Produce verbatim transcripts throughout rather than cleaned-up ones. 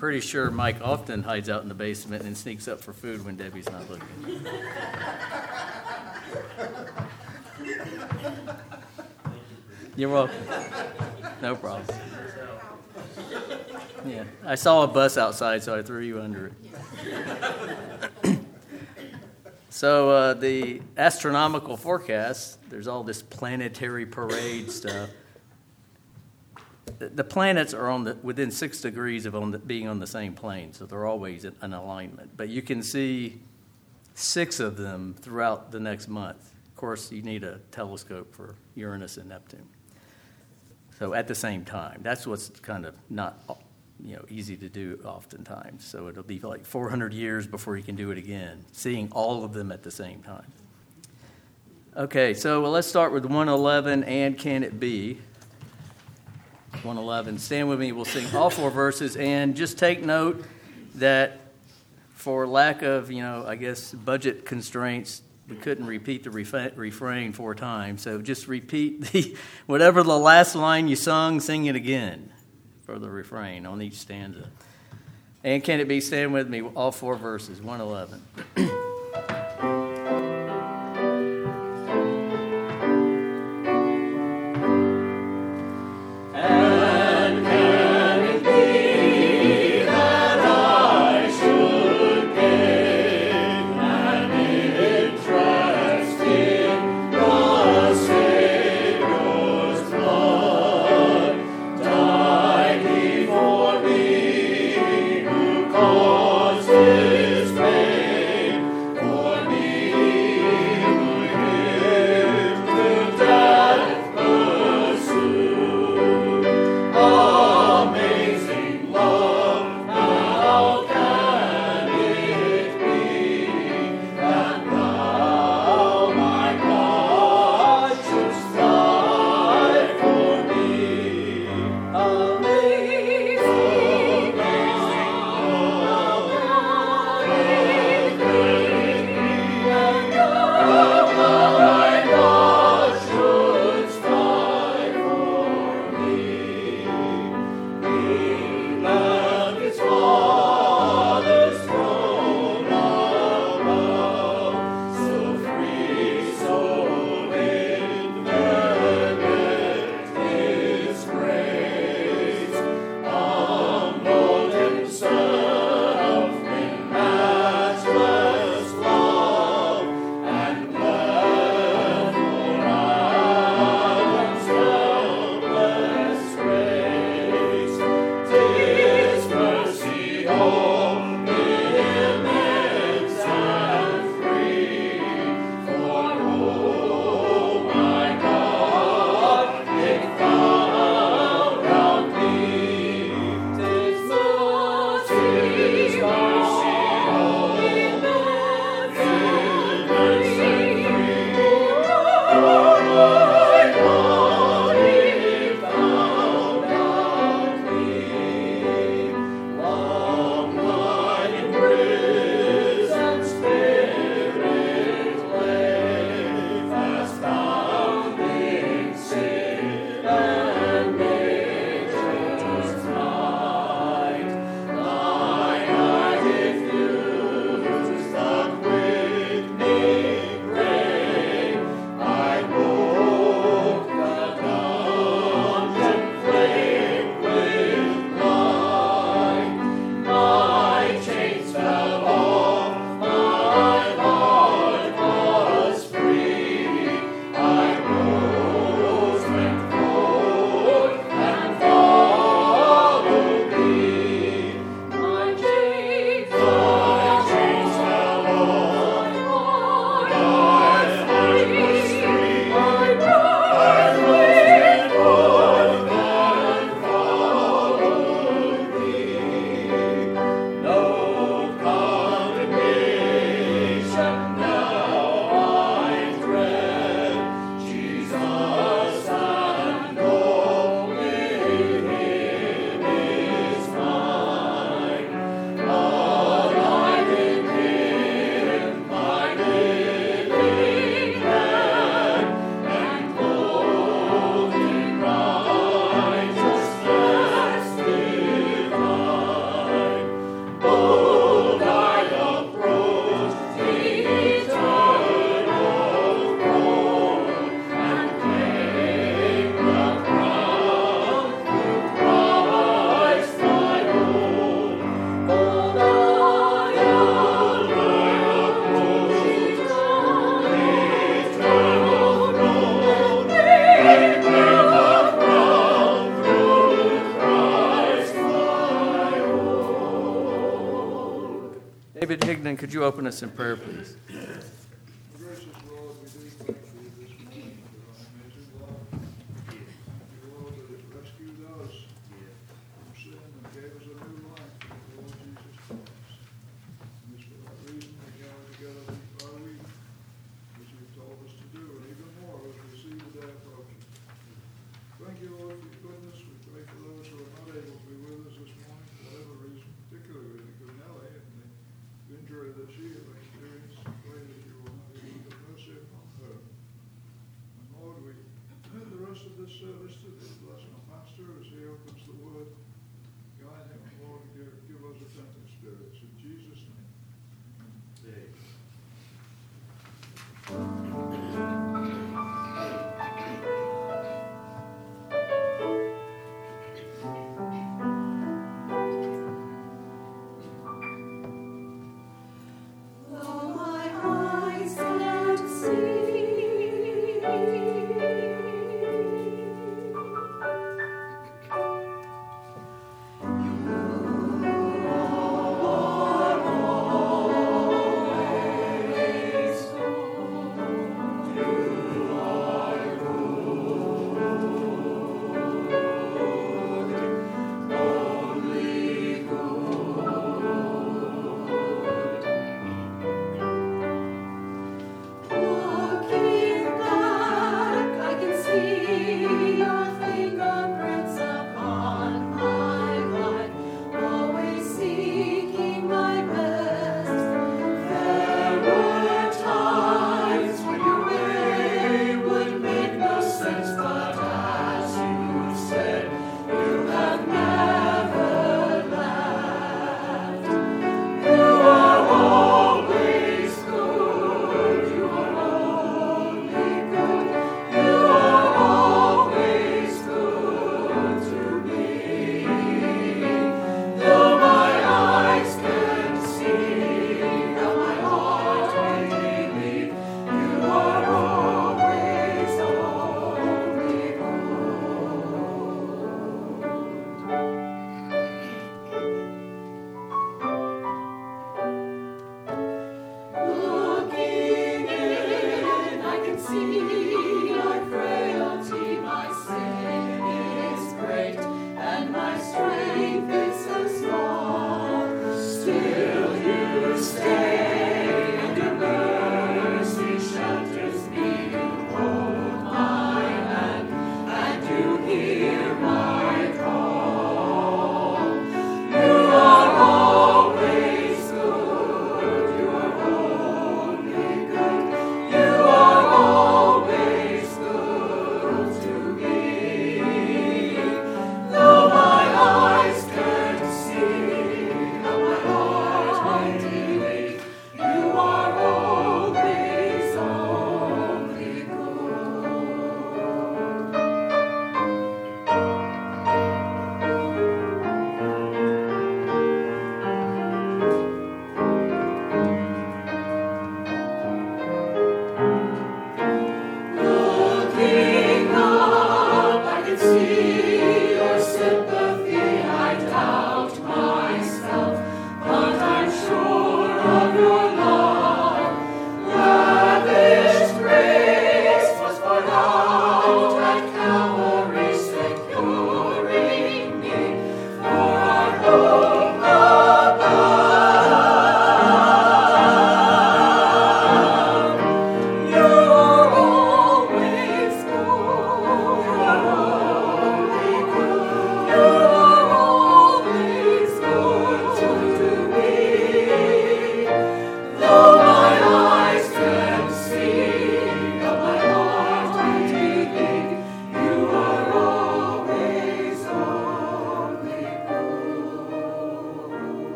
pretty sure Mike often hides out in the basement and sneaks up for food when Debbie's not looking. You're welcome. No problem. Yeah, I saw a bus outside, so I threw you under it. So uh, the astronomical forecast, there's all this planetary parade stuff. The, the planets are on the within six degrees of on the, being on the same plane, so they're always in an alignment. But you can see six of them throughout the next month. Of course, you need a telescope for Uranus and Neptune. So at the same time, that's what's kind of not, you know, easy to do oftentimes. So it'll be like four hundred years before you can do it again, seeing all of them at the same time. Okay, so well, let's start with one eleven, and can it be? one eleven, stand with me, we'll sing all four verses, and just take note that for lack of, you know, I guess budget constraints, we couldn't repeat the refa- refrain four times, so just repeat the whatever the last line you sung, sing it again for the refrain on each stanza. And can it be, stand with me, all four verses, one eleven. Causes pain David Higdon, could you open us in prayer, please? Gracious Lord, we do thank you this morning for our amazing love. Thank you, Lord, that it rescued us from sin and gave us a new life in the Lord Jesus Christ. And it's for that reason we gather together week by week, as you've told us to do, and even more as we see the day approaching. Thank you, Lord, for your goodness. We pray for those who are not able to be with us this morning for whatever reason, particularly with Nellie and the injury that she has experienced. Pray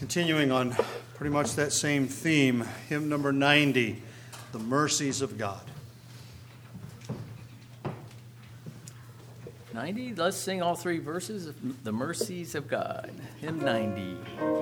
Continuing on pretty much that same theme, hymn number ninety, The Mercies of God. ninety, let's sing all three verses of The Mercies of God. Hymn ninety.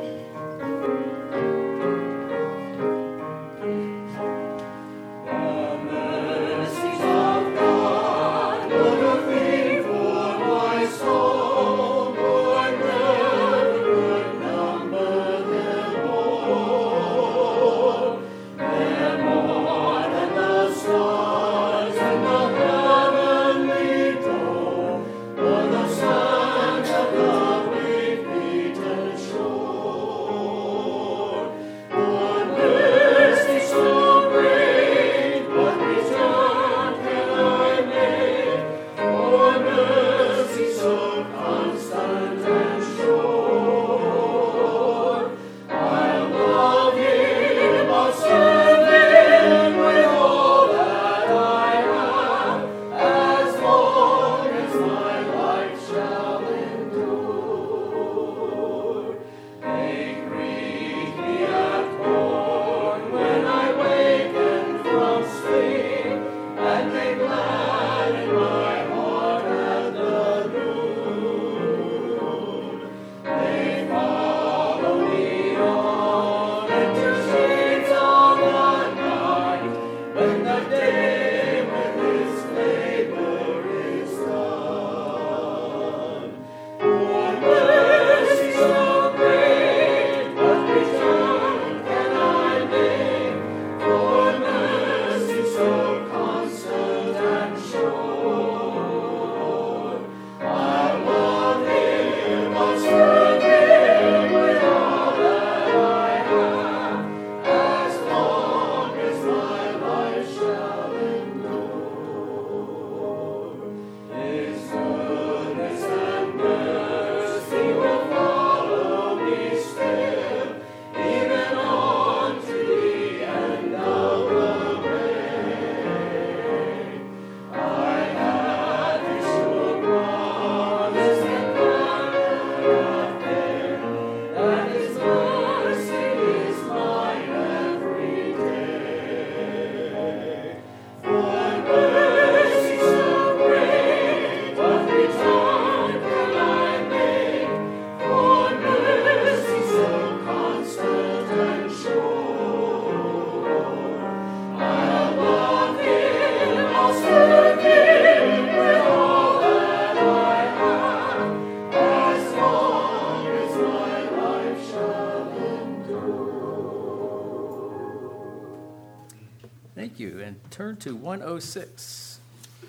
Thank you. And turn to one oh six,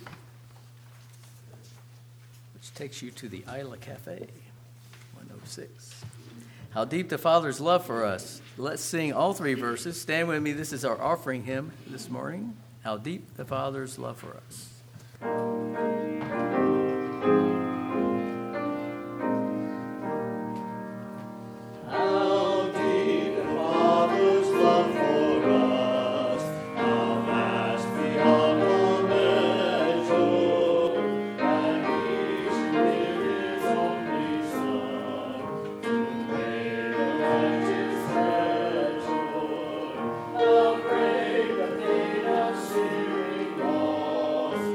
which takes you to the Isla Cafe. one oh six. How deep the Father's love for us. Let's sing all three verses. Stand with me. This is our offering hymn this morning. How deep the Father's love for us. Searing walls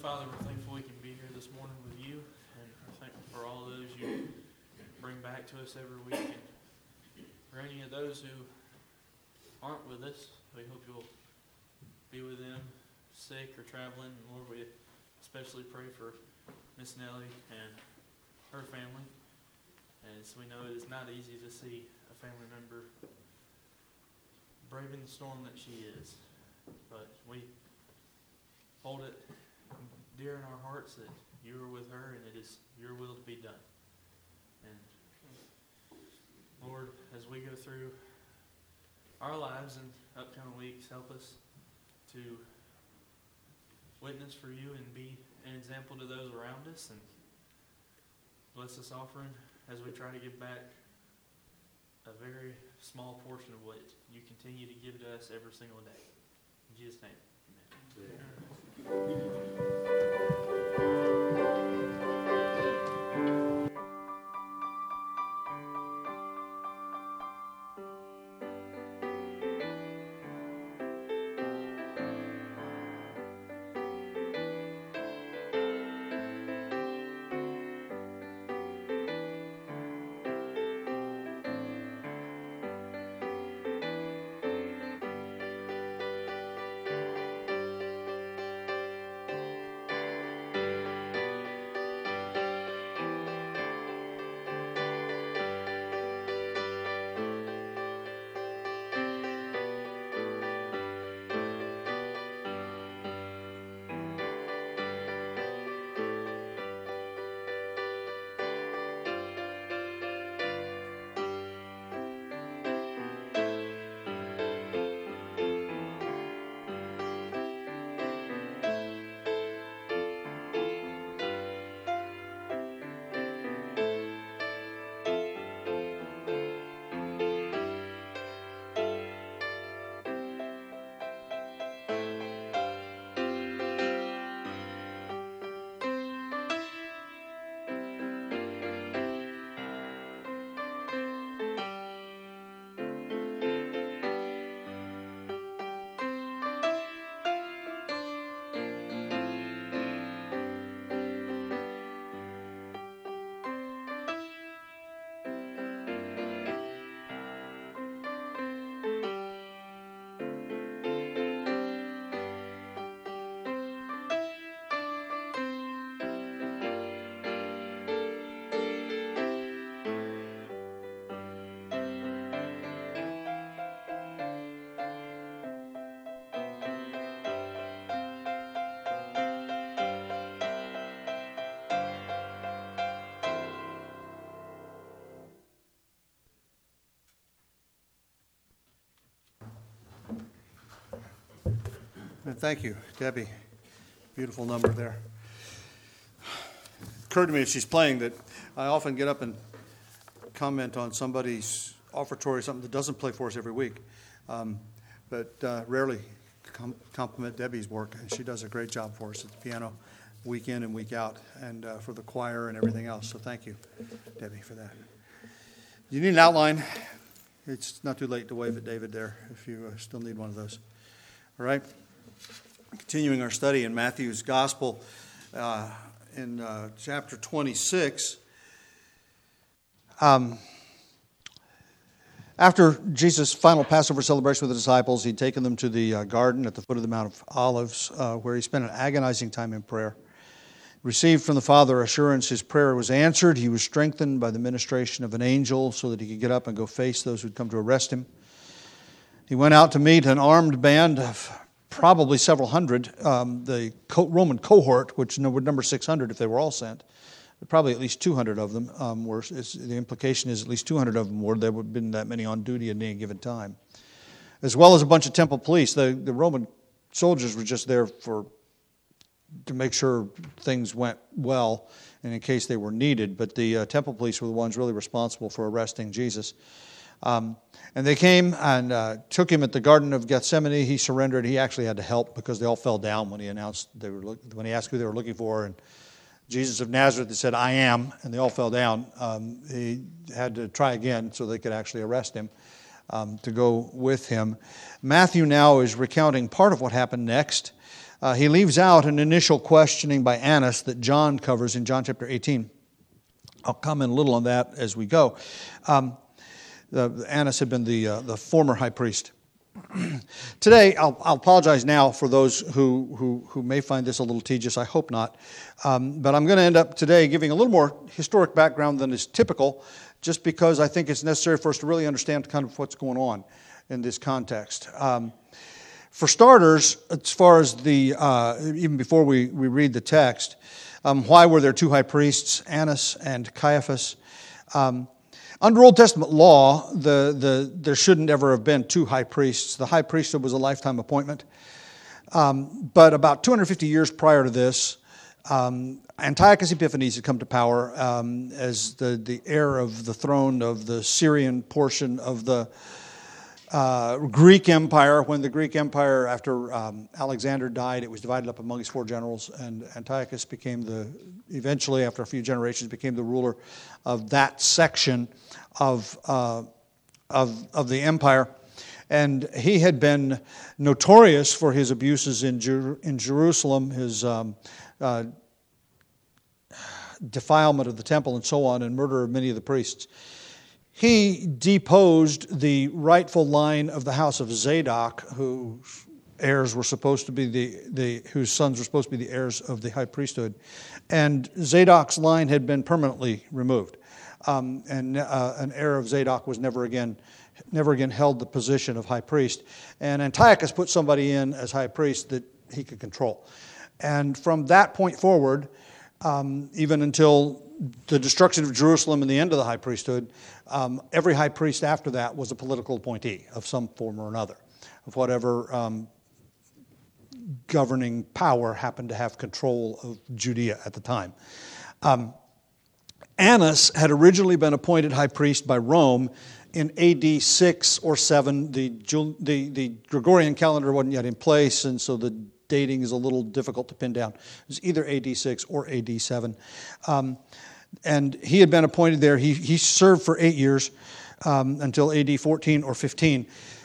Father, we're thankful we can be here this morning with you, and we're thankful for all those you bring back to us every week. And for any of those who aren't with us, we hope you'll be with them, sick or traveling. And Lord, we especially pray for Miss Nellie and her family, as we know it is not easy to see a family member braving the storm that she is. But we hold it dear in our hearts that you are with her and it is your will to be done. And Lord, as we go through our lives in upcoming weeks, help us to witness for you and be an example to those around us, and bless this offering as we try to give back a very small portion of what you continue to give to us every single day. In Jesus' name, amen. And thank you, Debbie. Beautiful number there. It occurred to me as she's playing that I often get up and comment on somebody's offertory, something that doesn't play for us every week, um, but uh, rarely com- compliment Debbie's work. And she does a great job for us at the piano, week in and week out, and uh, for the choir and everything else. So thank you, Debbie, for that. You need an outline. It's not too late to wave at David there if you uh, still need one of those. All right? Continuing our study in Matthew's Gospel, uh, in uh, chapter twenty-six, um, after Jesus' final Passover celebration with the disciples, he'd taken them to the uh, garden at the foot of the Mount of Olives, uh, where he spent an agonizing time in prayer. Received from the Father assurance his prayer was answered. He was strengthened by the ministration of an angel so that he could get up and go face those who'd come to arrest him. He went out to meet an armed band of probably several hundred. Um, the co- Roman cohort, which would number six hundred if they were all sent, probably at least two hundred of them um, were. Is, the implication is at least two hundred of them were. There would have been that many on duty at any given time, as well as a bunch of temple police. The, the Roman soldiers were just there for to make sure things went well and in case they were needed. But the uh, temple police were the ones really responsible for arresting Jesus. Um, and they came and uh, took him at the Garden of Gethsemane. He surrendered. He actually had to help because they all fell down when he announced they were look, when he asked who they were looking for. And Jesus of Nazareth, they said, "I am," and they all fell down. Um, he had to try again so they could actually arrest him um, to go with him. Matthew now is recounting part of what happened next. uh, he leaves out an initial questioning by Annas that John covers in John chapter eighteen. I'll comment a little on that as we go. Um, the, Annas had been the uh, the former high priest. Today, I'll, I'll apologize now for those who, who, who may find this a little tedious. I hope not. Um, but I'm going to end up today giving a little more historic background than is typical, just because I think it's necessary for us to really understand kind of what's going on in this context. Um, for starters, as far as the, uh, even before we, we read the text, um, why were there two high priests, Annas and Caiaphas? Um, Under Old Testament law, the, the, there shouldn't ever have been two high priests. The high priesthood was a lifetime appointment. Um, but about two hundred fifty years prior to this, um, Antiochus Epiphanes had come to power um, as the, the heir of the throne of the Syrian portion of the uh, Greek Empire. When the Greek Empire, after um, Alexander died, it was divided up among his four generals, and Antiochus became the, eventually, after a few generations, became the ruler of that section of uh, of of the empire. And he had been notorious for his abuses in Jer- in Jerusalem, his um, uh, defilement of the temple and so on, and murder of many of the priests. He deposed the rightful line of the house of Zadok, whose heirs were supposed to be the, the whose sons were supposed to be the heirs of the high priesthood. And Zadok's line had been permanently removed. Um, and uh, an heir of Zadok was never again never again held the position of high priest. And Antiochus put somebody in as high priest that he could control. And from that point forward, um, even until the destruction of Jerusalem and the end of the high priesthood, um, every high priest after that was a political appointee of some form or another, of whatever um, governing power happened to have control of Judea at the time. Um, Annas had originally been appointed high priest by Rome in A D six or seven. The, the, the Gregorian calendar wasn't yet in place, and so the dating is a little difficult to pin down. It was either A D six or A D seven. Um, and he had been appointed there. He, he served for eight years um, until A D fourteen or fifteen.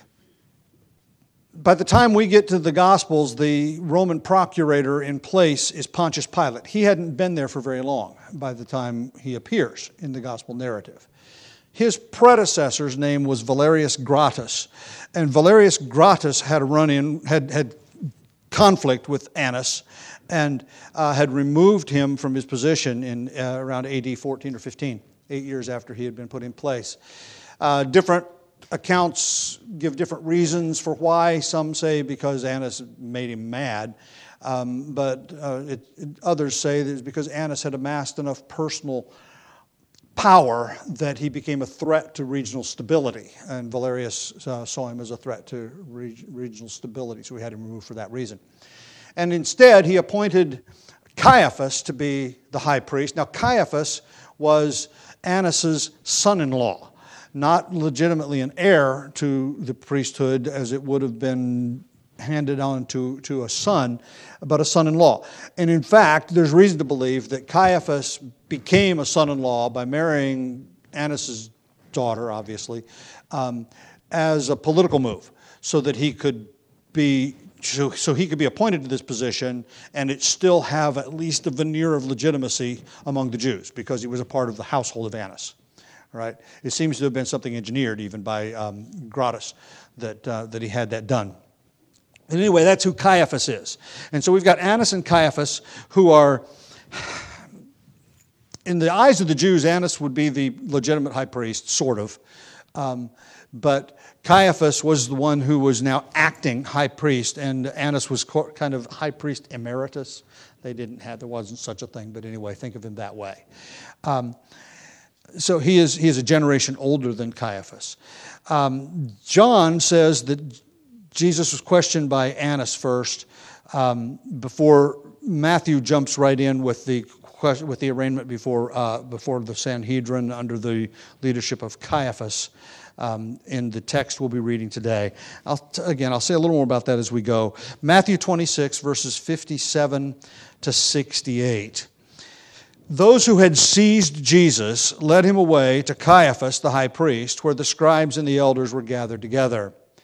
By the time we get to the Gospels, the Roman procurator in place is Pontius Pilate. He hadn't been there for very long by the time he appears in the Gospel narrative. His predecessor's name was Valerius Gratus, and Valerius Gratus had a run-in, had, had conflict with Annas, and uh, had removed him from his position in uh, around A D fourteen or fifteen, eight years after he had been put in place. Uh, different accounts give different reasons for why. Some say because Annas made him mad, um, but uh, it, it, others say that it's because Annas had amassed enough personal power that he became a threat to regional stability, and Valerius uh, saw him as a threat to re- regional stability, so he had him removed for that reason. And instead, he appointed Caiaphas to be the high priest. Now, Caiaphas was Annas's son-in-law, not legitimately an heir to the priesthood as it would have been handed on to, to a son, but a son-in-law. And in fact, there's reason to believe that Caiaphas became a son-in-law by marrying Annas' daughter, obviously, um, as a political move, so that he could be so, so he could be appointed to this position and it still have at least a veneer of legitimacy among the Jews, because he was a part of the household of Annas. Right? It seems to have been something engineered even by um, Gratus that uh, that he had that done. And anyway, that's who Caiaphas is. And so we've got Annas and Caiaphas, who are, in the eyes of the Jews, Annas would be the legitimate high priest, sort of. Um, but Caiaphas was the one who was now acting high priest, and Annas was kind of high priest emeritus. They didn't have, there wasn't such a thing, but anyway, think of him that way. Um, So he is he is a generation older than Caiaphas. Um, John says that Jesus was questioned by Annas first, um, before Matthew jumps right in with the question, with the arraignment before uh, before the Sanhedrin under the leadership of Caiaphas. Um, in the text we'll be reading today. I'll t- again, I'll say a little more about that as we go. Matthew twenty-six, verses fifty-seven to sixty-eight. Those who had seized Jesus led him away to Caiaphas, the high priest, where the scribes and the elders were gathered together.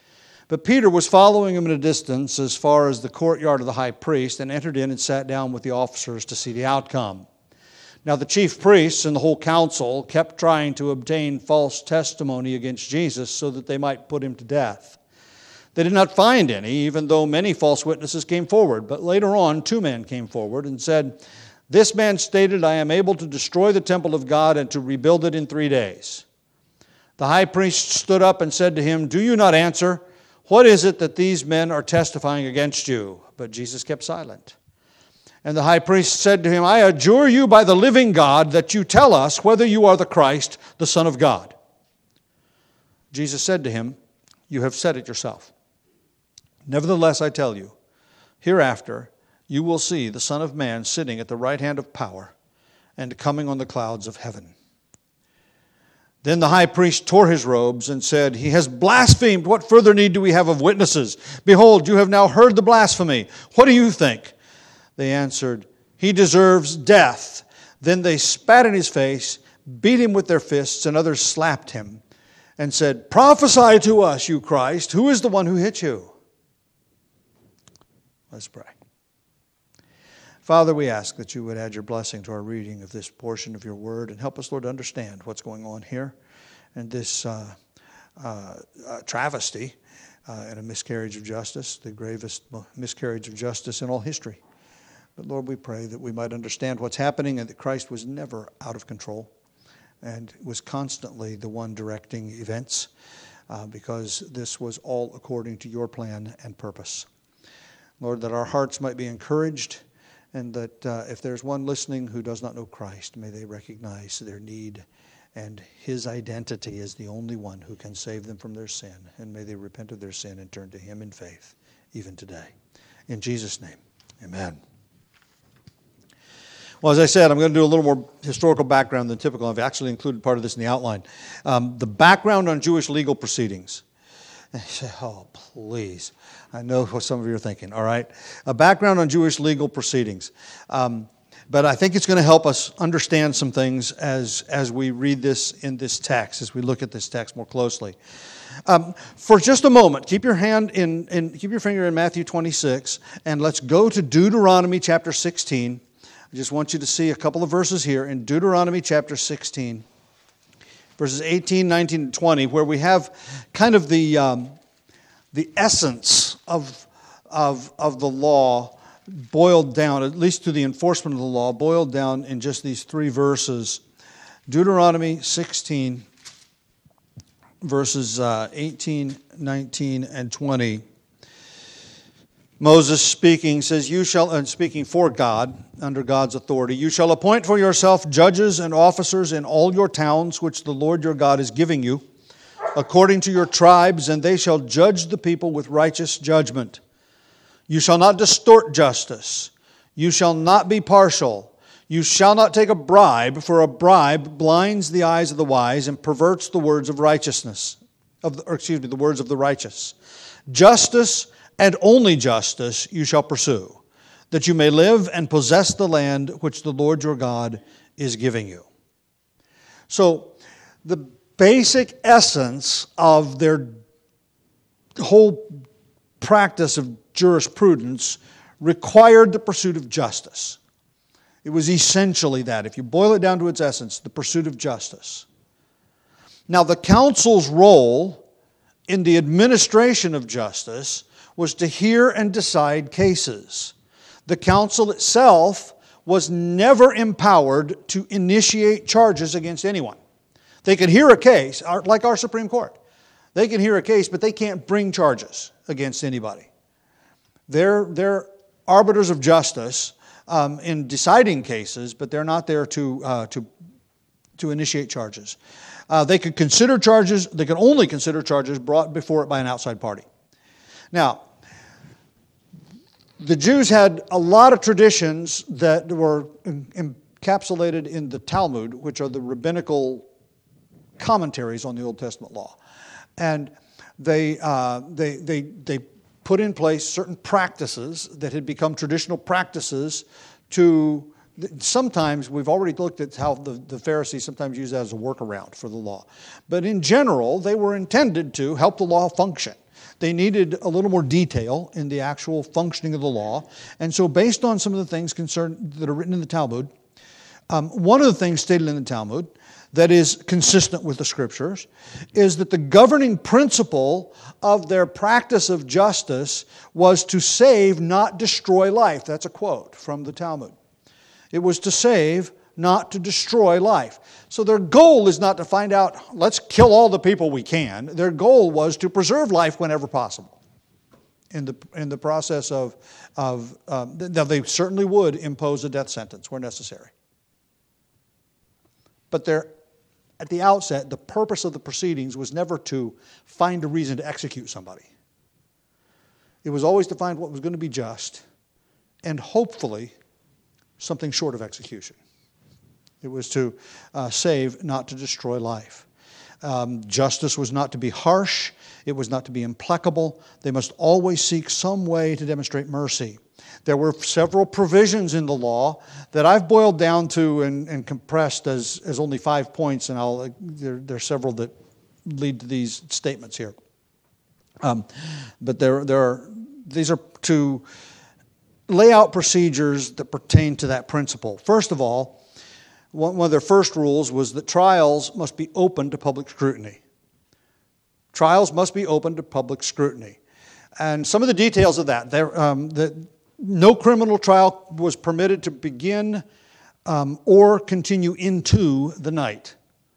But Peter was following him at a distance as far as the courtyard of the high priest and entered in and sat down with the officers to see the outcome. Now the chief priests and the whole council kept trying to obtain false testimony against Jesus so that they might put him to death. They did not find any, even though many false witnesses came forward. But later on, two men came forward and said, "This man stated, 'I am able to destroy the temple of God and to rebuild it in three days.' The high priest stood up and said to him, 'Do you not answer? What is it that these men are testifying against you?' But Jesus kept silent. And the high priest said to him, 'I adjure you by the living God that you tell us whether you are the Christ, the Son of God.' Jesus said to him, 'You have said it yourself. Nevertheless, I tell you, hereafter you will see the Son of Man sitting at the right hand of power and coming on the clouds of heaven.' Then the high priest tore his robes and said, 'He has blasphemed. What further need do we have of witnesses? Behold, you have now heard the blasphemy. What do you think?' They answered, 'He deserves death.' Then they spat in his face, beat him with their fists, and others slapped him and said, 'Prophesy to us, you Christ. Who is the one who hit you?' Let's pray. Father, we ask that you would add your blessing to our reading of this portion of your word and help us, Lord, to understand what's going on here and this uh, uh, uh, travesty uh, and a miscarriage of justice, the gravest miscarriage of justice in all history. But Lord, we pray that we might understand what's happening and that Christ was never out of control and was constantly the one directing events uh, because this was all according to your plan and purpose. Lord, that our hearts might be encouraged, and that uh, if there's one listening who does not know Christ, may they recognize their need and his identity as the only one who can save them from their sin. And may they repent of their sin and turn to him in faith, even today. In Jesus' name, amen. Well, as I said, I'm going to do a little more historical background than typical. I've actually included part of this in the outline. Um, the background on Jewish legal proceedings. And you say, oh, please. I know what some of you are thinking, all right? A background on Jewish legal proceedings. Um, but I think it's going to help us understand some things as, as we read this in this text, as we look at this text more closely. Um, for just a moment, keep your hand in, in, keep your finger in Matthew twenty-six, and let's go to Deuteronomy chapter sixteen. I just want you to see a couple of verses here in Deuteronomy chapter sixteen, verses eighteen, nineteen, and twenty, where we have kind of the... Um, the essence of, of, of the law boiled down, at least to the enforcement of the law, boiled down in just these three verses. Deuteronomy sixteen, verses uh, eighteen, nineteen, and twenty. Moses speaking says, "You shall," and speaking for God, under God's authority, "You shall appoint for yourself judges and officers in all your towns which the Lord your God is giving you, according to your tribes, and they shall judge the people with righteous judgment. You shall not distort justice. You shall not be partial. You shall not take a bribe, for a bribe blinds the eyes of the wise and perverts the words of righteousness, of the, or excuse me, the words of the righteous. Justice and only justice you shall pursue, that you may live and possess the land which the Lord your God is giving you." So, the basic essence of their whole practice of jurisprudence required the pursuit of justice. It was essentially that. If you boil it down to its essence, the pursuit of justice. Now, the council's role in the administration of justice was to hear and decide cases. The council itself was never empowered to initiate charges against anyone. They could hear a case, like our Supreme Court. They can hear a case, but they can't bring charges against anybody. They're, they're arbiters of justice um, in deciding cases, but they're not there to, uh, to, to initiate charges. Uh, they could consider charges, they could only consider charges brought before it by an outside party. Now, the Jews had a lot of traditions that were encapsulated in the Talmud, which are the rabbinical commentaries on the Old Testament law. And they, uh, they, they, they put in place certain practices that had become traditional practices to, sometimes we've already looked at how the, the Pharisees sometimes use that as a workaround for the law. But in general, they were intended to help the law function. They needed a little more detail in the actual functioning of the law. And so based on some of the things concerned that are written in the Talmud, um, one of the things stated in the Talmud that is consistent with the Scriptures is that the governing principle of their practice of justice was to save, not destroy life. That's a quote from the Talmud. It was to save, not to destroy life. So their goal is not to find out, let's kill all the people we can. Their goal was to preserve life whenever possible. In the in the process of, of um, now they certainly would impose a death sentence where necessary. But they're, at the outset, the purpose of the proceedings was never to find a reason to execute somebody. It was always to find what was going to be just and hopefully something short of execution. It was to uh, save, not to destroy life. Um, justice was not to be harsh. It was not to be implacable. They must always seek some way to demonstrate mercy. There were several provisions in the law that I've boiled down to and, and compressed as, as only five points, and I'll, there, there are several that lead to these statements here. Um, but there, there are, these are to lay out procedures that pertain to that principle. First of all, one of their first rules was that trials must be open to public scrutiny. Trials must be open to public scrutiny. And some of the details of that, there, um, that no criminal trial was permitted to begin um, or continue into the night.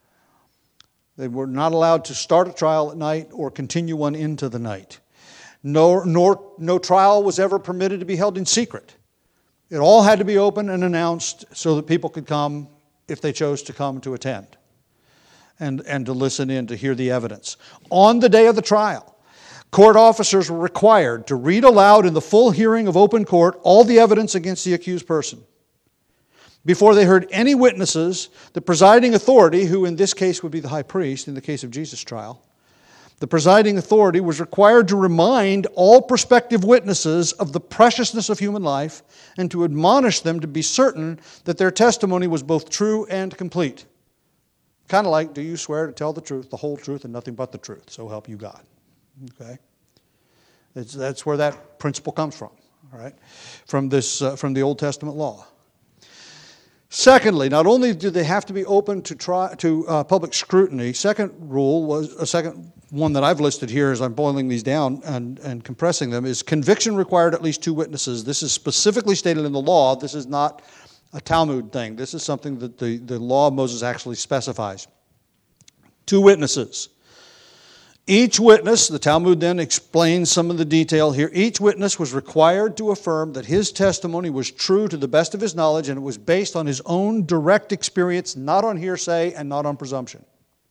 They were not allowed to start a trial at night or continue one into the night. No, nor, no trial was ever permitted to be held in secret. It all had to be open and announced so that people could come if they chose to come to attend and, and to listen in to hear the evidence. On the day of the trial, court officers were required to read aloud in the full hearing of open court all the evidence against the accused person. Before they heard any witnesses, the presiding authority, who in this case would be the high priest in the case of Jesus' trial, the presiding authority was required to remind all prospective witnesses of the preciousness of human life and to admonish them to be certain that their testimony was both true and complete. Kind of like, do you swear to tell the truth, the whole truth, and nothing but the truth? So help you God. Okay? It's, that's where that principle comes from, all right? From this, uh, from the Old Testament law. Secondly, not only do they have to be open to try, to uh, public scrutiny, second rule was a second one that I've listed here as I'm boiling these down and, and compressing them is conviction required at least two witnesses. This is specifically stated in the law. This is not a Talmud thing. This is something that the, the law of Moses actually specifies. Two witnesses. Each witness, the Talmud then explains some of the detail here, each witness was required to affirm that his testimony was true to the best of his knowledge and it was based on his own direct experience, not on hearsay and not on presumption.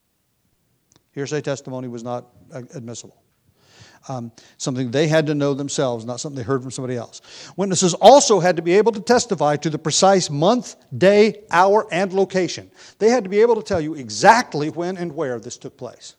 Hearsay testimony was not admissible. Um, something they had to know themselves, not something they heard from somebody else. Witnesses also had to be able to testify to the precise month, day, hour, and location. They had to be able to tell you exactly when and where this took place.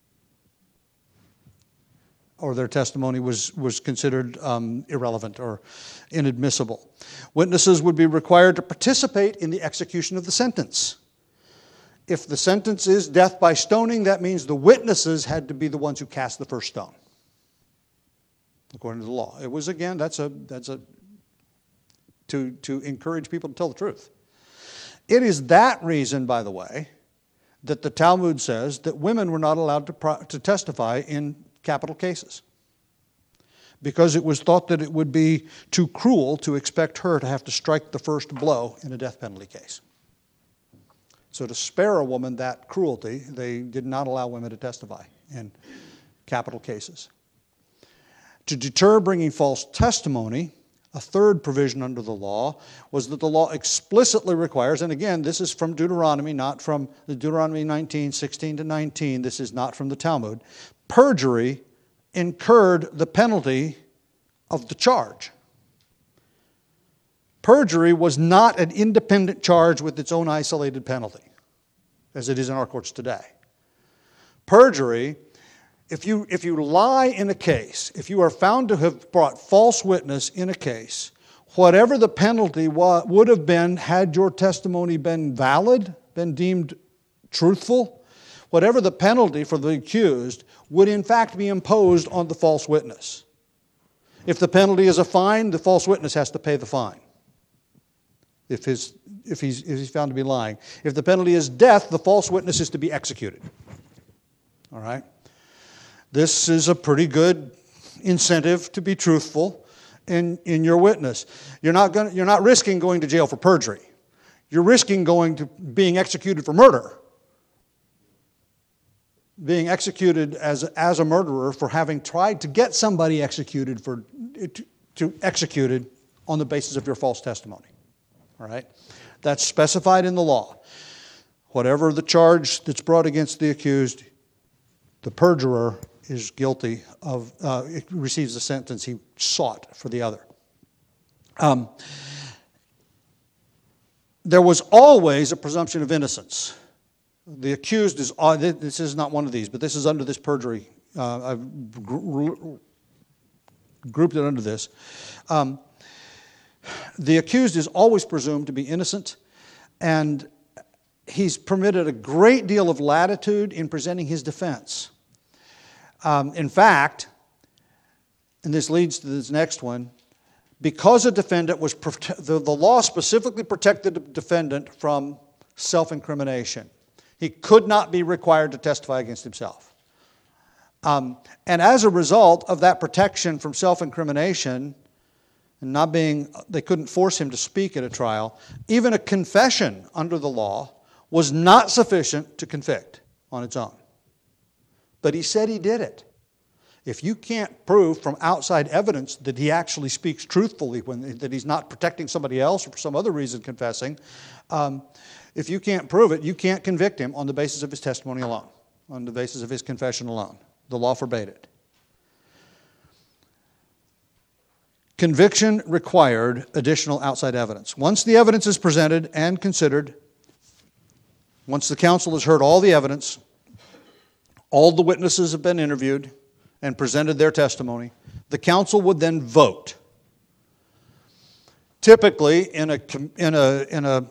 Or their testimony was, was considered um, irrelevant or inadmissible. Witnesses would be required to participate in the execution of the sentence. If the sentence is death by stoning, that means the witnesses had to be the ones who cast the first stone, according to the law. It was, again, that's a that's a to to encourage people to tell the truth. It is that reason, by the way, that the Talmud says that women were not allowed to pro- to testify in capital cases, because it was thought that it would be too cruel to expect her to have to strike the first blow in a death penalty case. So to spare a woman that cruelty, they did not allow women to testify in capital cases. To deter bringing false testimony, a third provision under the law was that the law explicitly requires, and again, this is from Deuteronomy, not from the Deuteronomy nineteen, sixteen to nineteen, this is not from the Talmud, perjury incurred the penalty of the charge. Perjury was not an independent charge with its own isolated penalty, as it is in our courts today. Perjury, if you, if you lie in a case, if you are found to have brought false witness in a case, whatever the penalty wa- would have been had your testimony been valid, been deemed truthful, whatever the penalty for the accused would in fact be imposed on the false witness. If the penalty is a fine, the false witness has to pay the fine. If, his, if, he's, if he's found to be lying. If the penalty is death, the false witness is to be executed. All right? This is a pretty good incentive to be truthful in, in your witness. You're not gonna, you're not risking going to jail for perjury. You're risking going to being executed for murder. Being executed as, as a murderer for having tried to get somebody executed for to, to executed on the basis of your false testimony. All right? That's specified in the law. Whatever the charge that's brought against the accused, the perjurer is guilty of, uh, receives the sentence he sought for the other. Um, there was always a presumption of innocence. The accused is, uh, this is not one of these, but this is under this perjury. Uh, I've gr- grouped it under this. Um, the accused is always presumed to be innocent, and he's permitted a great deal of latitude in presenting his defense. Um, in fact, and this leads to this next one, because a defendant was, prote- the, the law specifically protected the defendant from self-incrimination. He could not be required to testify against himself. Um, and as a result of that protection from self-incrimination, and not being, they couldn't force him to speak at a trial, even a confession under the law was not sufficient to convict on its own. But he said he did it. If you can't prove from outside evidence that he actually speaks truthfully, when that he's not protecting somebody else or for some other reason confessing, um, if you can't prove it, you can't convict him on the basis of his testimony alone, on the basis of his confession alone. The law forbade it. Conviction required additional outside evidence. Once the evidence is presented and considered, once the counsel has heard all the evidence, all the witnesses have been interviewed and presented their testimony, the counsel would then vote. Typically, in a in a in a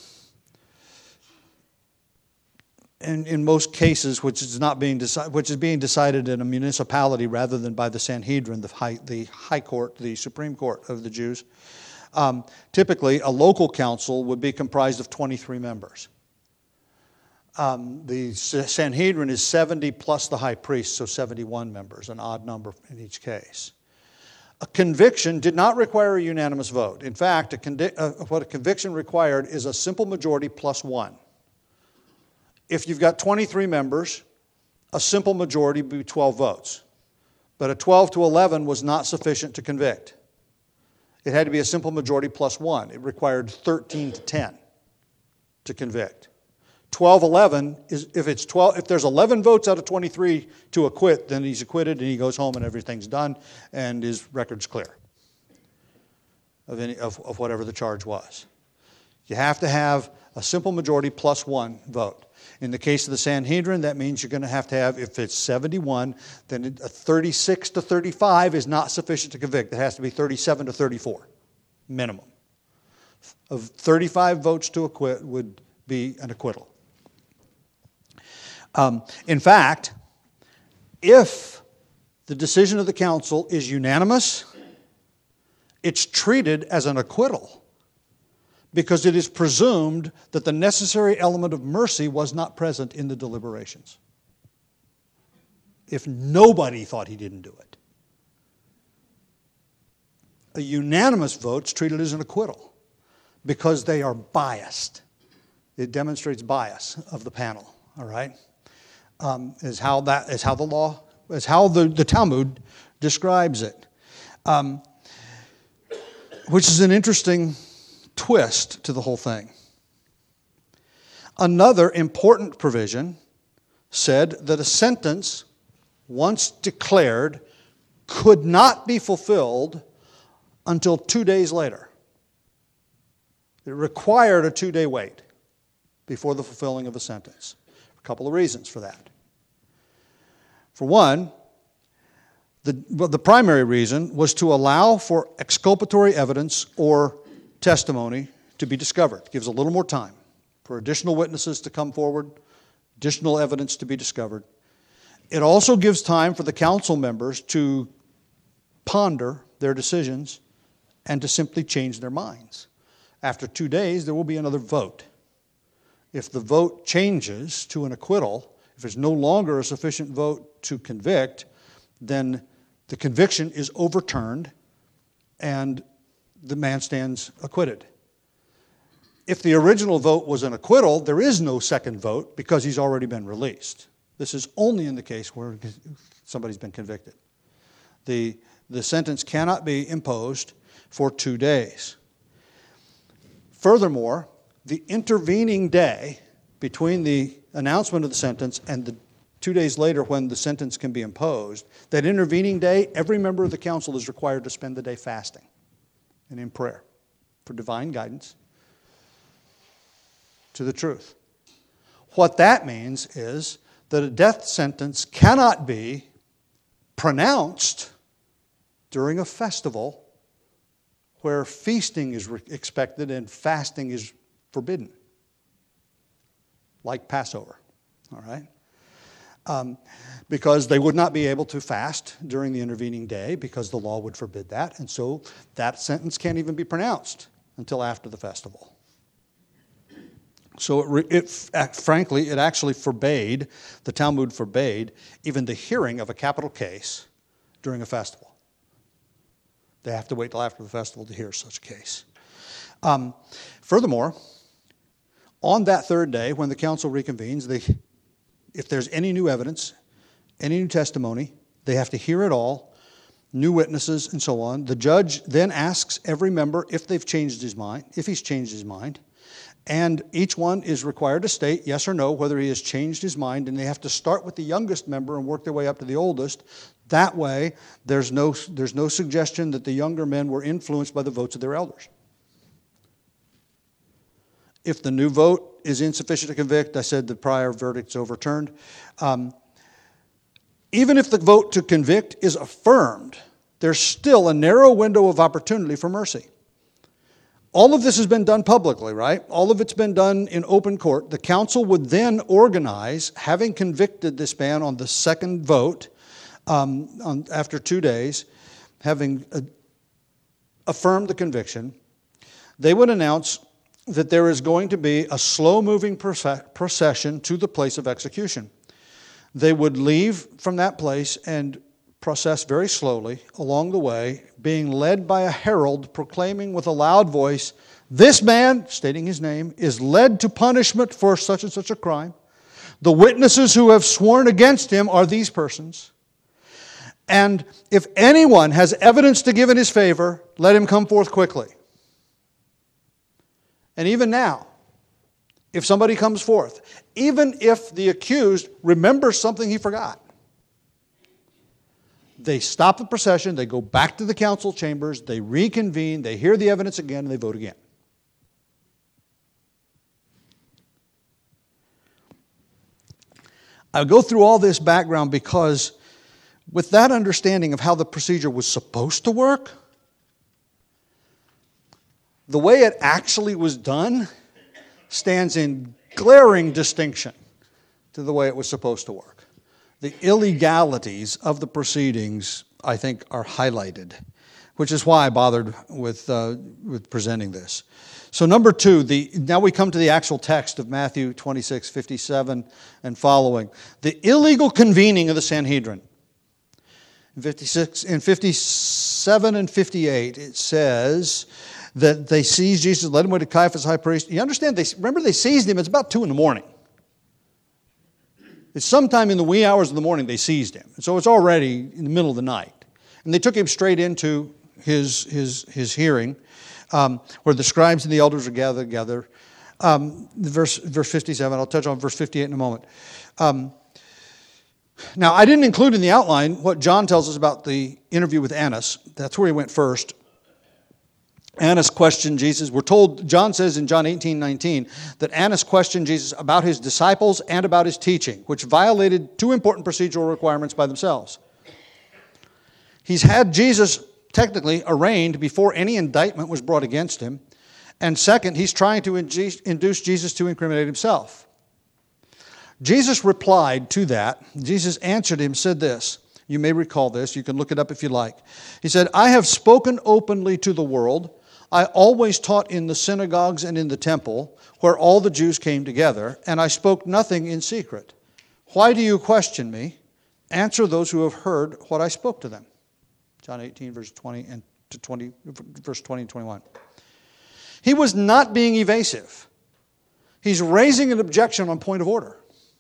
in, in most cases, which is not being decided, which is being decided in a municipality rather than by the Sanhedrin, the high, the high court, the Supreme Court of the Jews. Um, typically, a local council would be comprised of twenty-three members. Um, the Sanhedrin is seventy plus the high priest, so seventy-one members, an odd number in each case. A conviction did not require a unanimous vote. In fact, a condi- uh, what a conviction required is a simple majority plus one. If you've got twenty-three members, a simple majority would be twelve votes. But a twelve to eleven was not sufficient to convict. It had to be a simple majority plus one. It required thirteen to ten to convict. twelve eleven is if it's twelve if there's eleven votes out of twenty-three to acquit, then he's acquitted and he goes home and everything's done and his record's clear of any of, of whatever the charge was. You have to have a simple majority plus one vote. In the case of the Sanhedrin, that means you're going to have to have, if it's seventy-one, then a thirty-six to thirty-five is not sufficient to convict. It has to be thirty-seven to thirty-four, minimum. Of thirty-five votes to acquit would be an acquittal. Um, in fact, if the decision of the council is unanimous, it's treated as an acquittal because it is presumed that the necessary element of mercy was not present in the deliberations. If nobody thought he didn't do it. A unanimous vote is treated as an acquittal because they are biased. It demonstrates bias of the panel, all right? Um, is how that is how the law is how the, the Talmud describes it, um, which is an interesting twist to the whole thing. Another important provision said that a sentence, once declared, could not be fulfilled until two days later. It required a two-day wait before the fulfilling of a sentence. A couple of reasons for that. For one, the, well, the primary reason was to allow for exculpatory evidence or testimony to be discovered. It gives a little more time for additional witnesses to come forward, additional evidence to be discovered. It also gives time for the council members to ponder their decisions and to simply change their minds. After two days, there will be another vote. If the vote changes to an acquittal, if it's no longer a sufficient vote to convict, then the conviction is overturned and the man stands acquitted. If the original vote was an acquittal, there is no second vote because he's already been released. This is only in the case where somebody's been convicted. The, the sentence cannot be imposed for two days. Furthermore, the intervening day between the announcement of the sentence and the two days later when the sentence can be imposed, that intervening day, every member of the council is required to spend the day fasting and in prayer for divine guidance to the truth. What that means is that a death sentence cannot be pronounced during a festival where feasting is expected and fasting is forbidden, like Passover, all right? Um, because they would not be able to fast during the intervening day because the law would forbid that, and so that sentence can't even be pronounced until after the festival. So it, it, frankly, it actually forbade, the Talmud forbade, even the hearing of a capital case during a festival. They have to wait till after the festival to hear such a case. Um, furthermore, on that third day, when the council reconvenes, they, if there's any new evidence, any new testimony, they have to hear it all, new witnesses and so on. The judge then asks every member if they've changed his mind, if he's changed his mind. And each one is required to state yes or no whether he has changed his mind, and they have to start with the youngest member and work their way up to the oldest. That way, there's no, there's no suggestion that the younger men were influenced by the votes of their elders. If the new vote is insufficient to convict, I said the prior verdict's overturned. Um, even if the vote to convict is affirmed, there's still a narrow window of opportunity for mercy. All of this has been done publicly, right? All of it's been done in open court. The council would then organize, having convicted this man on the second vote um, on, after two days, having uh, affirmed the conviction, they would announce that there is going to be a slow-moving procession to the place of execution. They would leave from that place and process very slowly along the way, being led by a herald proclaiming with a loud voice, "This man," stating his name, "is led to punishment for such and such a crime. The witnesses who have sworn against him are these persons. And if anyone has evidence to give in his favor, let him come forth quickly." And even now, if somebody comes forth, even if the accused remembers something he forgot, they stop the procession, they go back to the council chambers, they reconvene, they hear the evidence again, and they vote again. I go through all this background because with that understanding of how the procedure was supposed to work, the way it actually was done stands in glaring distinction to the way it was supposed to work. The illegalities of the proceedings, I think, are highlighted, which is why I bothered with uh, with presenting this. So number two, the now we come to the actual text of Matthew twenty-six, fifty-seven and following. The illegal convening of the Sanhedrin. In fifty-six, in fifty-seven and fifty-eight, it says that they seized Jesus, led him away to Caiaphas, high priest. You understand? They remember they seized him. It's about two in the morning. It's sometime in the wee hours of the morning they seized him. So it's already in the middle of the night. And they took him straight into his his his hearing, um, where the scribes and the elders are gathered together. Um, verse, verse fifty-seven, I'll touch on verse fifty-eight in a moment. Um, now, I didn't include in the outline what John tells us about the interview with Annas. That's where he went first. Annas questioned Jesus. We're told, John says in John eighteen nineteen, that Annas questioned Jesus about his disciples and about his teaching, which violated two important procedural requirements by themselves. He's had Jesus technically arraigned before any indictment was brought against him. And second, he's trying to induce Jesus to incriminate himself. Jesus replied to that. Jesus answered him, said this. You may recall this. You can look it up if you like. He said, I have spoken openly to the world. I always taught in the synagogues and in the temple, where all the Jews came together, and I spoke nothing in secret. Why do you question me? Answer those who have heard what I spoke to them. John eighteen, verse twenty and to twenty, verse twenty and twenty-one. He was not being evasive. He's raising an objection on point of order,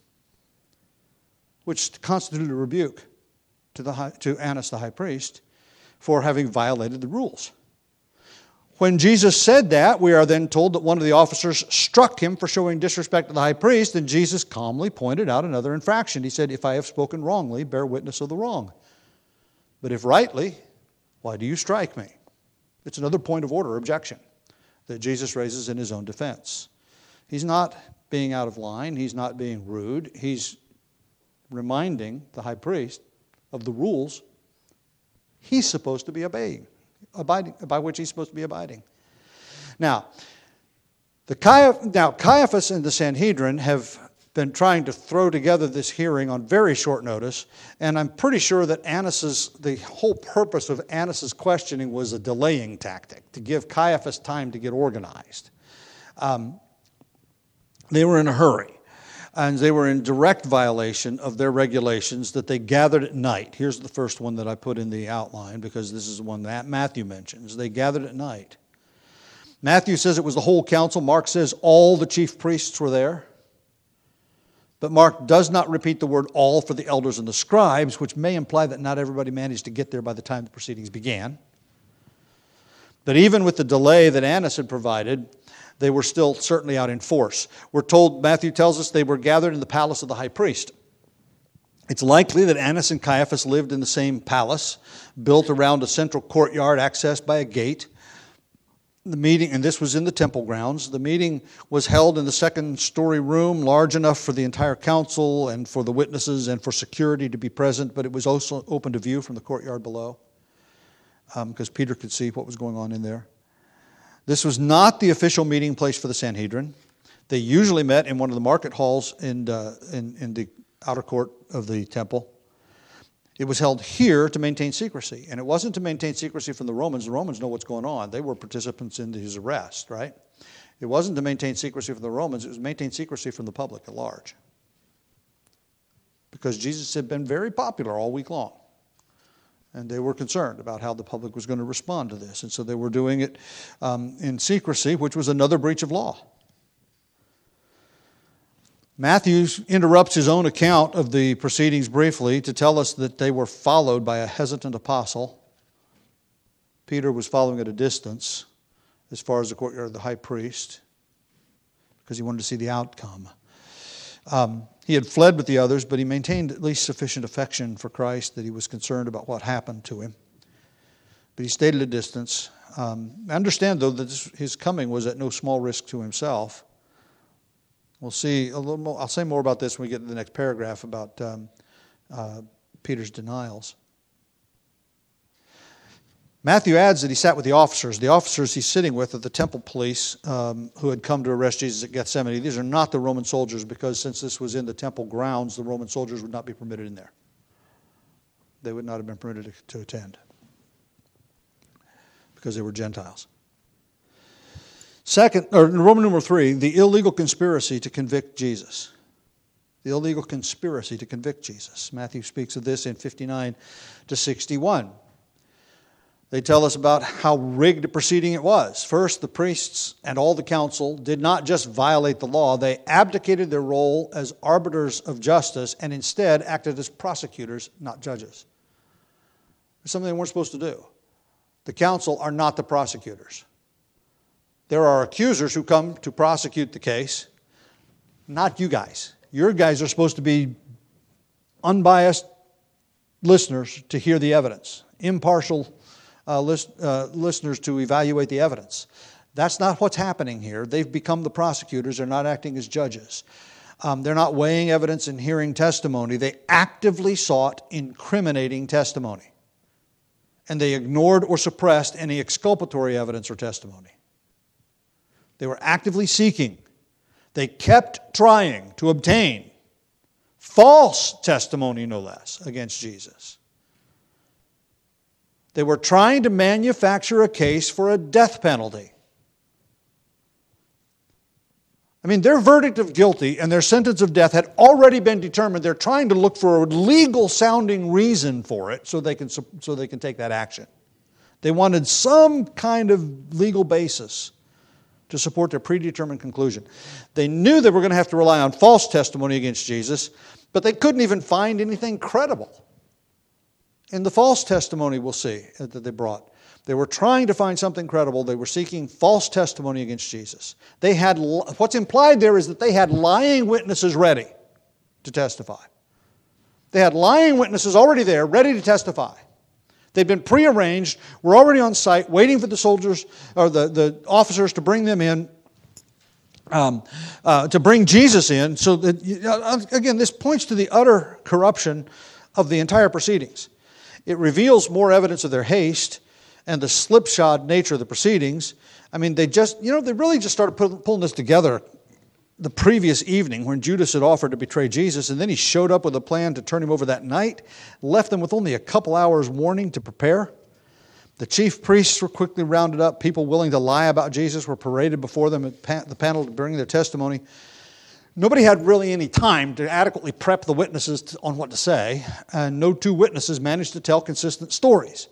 which constituted a rebuke to the high, to Annas the high priest for having violated the rules. When Jesus said that, we are then told that one of the officers struck him for showing disrespect to the high priest, and Jesus calmly pointed out another infraction. He said, if I have spoken wrongly, bear witness of the wrong. But if rightly, why do you strike me? It's another point of order objection that Jesus raises in his own defense. He's not being out of line. He's not being rude. He's reminding the high priest of the rules he's supposed to be obeying, abiding, by which he's supposed to be abiding. Now, the Caiaph- now Caiaphas and the Sanhedrin have been trying to throw together this hearing on very short notice, and I'm pretty sure that Annas's, the whole purpose of Annas's questioning was a delaying tactic, to give Caiaphas time to get organized. Um, they were in a hurry, and they were in direct violation of their regulations that they gathered at night. Here's the first one that I put in the outline, because this is the one that Matthew mentions. They gathered at night. Matthew says it was the whole council. Mark says all the chief priests were there. But Mark does not repeat the word all for the elders and the scribes, which may imply that not everybody managed to get there by the time the proceedings began. But even with the delay that Annas had provided, they were still certainly out in force. We're told, Matthew tells us, they were gathered in the palace of the high priest. It's likely that Annas and Caiaphas lived in the same palace, built around a central courtyard accessed by a gate. The meeting, and this was in the temple grounds, the meeting was held in the second story room, large enough for the entire council and for the witnesses and for security to be present, but it was also open to view from the courtyard below, because um, Peter could see what was going on in there. This was not the official meeting place for the Sanhedrin. They usually met in one of the market halls in, uh, in, in the outer court of the temple. It was held here to maintain secrecy. And it wasn't to maintain secrecy from the Romans. The Romans know what's going on. They were participants in his arrest, right? It wasn't to maintain secrecy from the Romans. It was to maintain secrecy from the public at large. Because Jesus had been very popular all week long. And they were concerned about how the public was going to respond to this. And so they were doing it um, in secrecy, which was another breach of law. Matthew interrupts his own account of the proceedings briefly to tell us that they were followed by a hesitant apostle. Peter was following at a distance as far as the courtyard of the high priest because he wanted to see the outcome. Um, he had fled with the others, but he maintained at least sufficient affection for Christ that he was concerned about what happened to him. But he stayed at a distance. Um, understand, though, that this, his coming was at no small risk to himself. We'll see a little more. I'll say more about this when we get to the next paragraph about um, uh, Peter's denials. Matthew adds that he sat with the officers. The officers he's sitting with are the temple police um, who had come to arrest Jesus at Gethsemane. These are not the Roman soldiers because since this was in the temple grounds, the Roman soldiers would not be permitted in there. They would not have been permitted to, to attend because they were Gentiles. Second, or Roman numeral three, the illegal conspiracy to convict Jesus. The illegal conspiracy to convict Jesus. Matthew speaks of this in fifty-nine to sixty-one. They tell us about how rigged a proceeding it was. First, the priests and all the council did not just violate the law, they abdicated their role as arbiters of justice and instead acted as prosecutors, not judges. It's something they weren't supposed to do. The council are not the prosecutors. There are accusers who come to prosecute the case, not you guys. Your guys are supposed to be unbiased listeners to hear the evidence, impartial uh, list, uh, listeners to evaluate the evidence. That's not what's happening here. They've become the prosecutors. They're not acting as judges. Um, they're not weighing evidence and hearing testimony. They actively sought incriminating testimony. And they ignored or suppressed any exculpatory evidence or testimony. They were actively seeking. They kept trying to obtain False testimony, no less, against Jesus. They were trying to manufacture a case for a death penalty. I mean, their verdict of guilty and their sentence of death had already been determined. They're trying to look for a legal-sounding reason for it so they can, so they can take that action. They wanted some kind of legal basis to support their predetermined conclusion. They knew they were going to have to rely on false testimony against Jesus, but they couldn't even find anything credible in the false testimony we'll see that they brought. They were trying to find something credible. They were seeking false testimony against Jesus. They had, what's implied there is that they had lying witnesses ready to testify. They had lying witnesses already there, ready to testify. They'd been prearranged, were already on site, waiting for the soldiers or the, the officers to bring them in, um, uh, to bring Jesus in. So that, again, this points to the utter corruption of the entire proceedings. It reveals more evidence of their haste and the slipshod nature of the proceedings. I mean, they just, you know, they really just started pulling this together the previous evening when Judas had offered to betray Jesus, and then he showed up with a plan to turn him over that night, left them with only a couple hours warning to prepare. The chief priests were quickly rounded up. People willing to lie about Jesus were paraded before them at the panel to bring their testimony. Nobody had really any time to adequately prep the witnesses on what to say, and no two witnesses managed to tell consistent stories.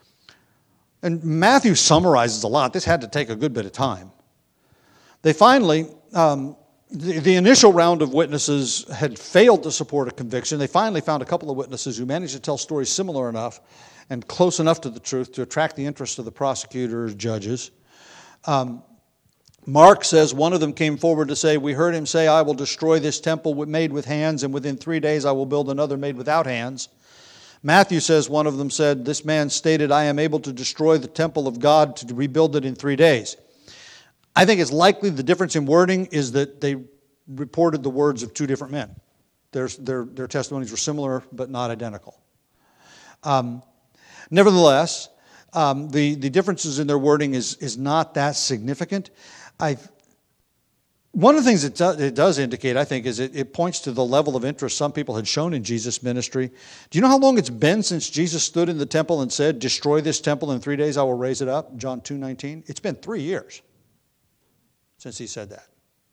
And Matthew summarizes a lot. This had to take a good bit of time. They finally, um, the, the initial round of witnesses had failed to support a conviction. They finally found a couple of witnesses who managed to tell stories similar enough and close enough to the truth to attract the interest of the prosecutors, judges. Um, Mark says one of them came forward to say, we heard him say, I will destroy this temple made with hands, and within three days I will build another made without hands. Matthew says one of them said, this man stated, I am able to destroy the temple of God to rebuild it in three days. I think it's likely the difference in wording is that they reported the words of two different men. Their, their, their testimonies were similar but not identical. Um, nevertheless, um, the, the differences in their wording is, is not that significant. I One of the things it, do, it does indicate, I think, is it, it points to the level of interest some people had shown in Jesus' ministry. Do you know how long it's been since Jesus stood in the temple and said, destroy this temple in three days, I will raise it up? John two nineteen. It's been three years since he said that.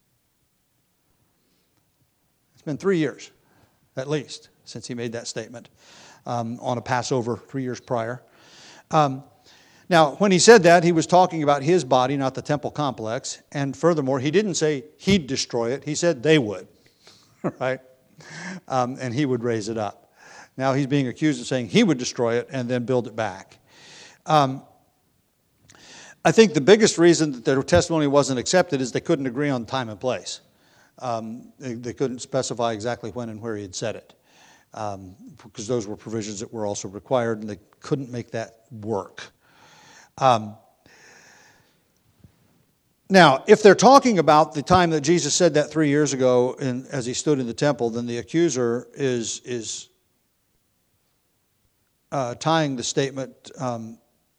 It's been three years, at least, since he made that statement um, on a Passover three years prior. Um, Now, when he said that, he was talking about his body, not the temple complex. And furthermore, he didn't say he'd destroy it. He said they would, right? Um, and he would raise it up. Now he's being accused of saying he would destroy it and then build it back. Um, I think the biggest reason that their testimony wasn't accepted is they couldn't agree on time and place. Um, they, they couldn't specify exactly when and where he had said it, um, because those were provisions that were also required, and they couldn't make that work. Um, now, if they're talking about the time that Jesus said that three years ago in, as he stood in the temple, then the accuser is, is uh, tying the statement. Um,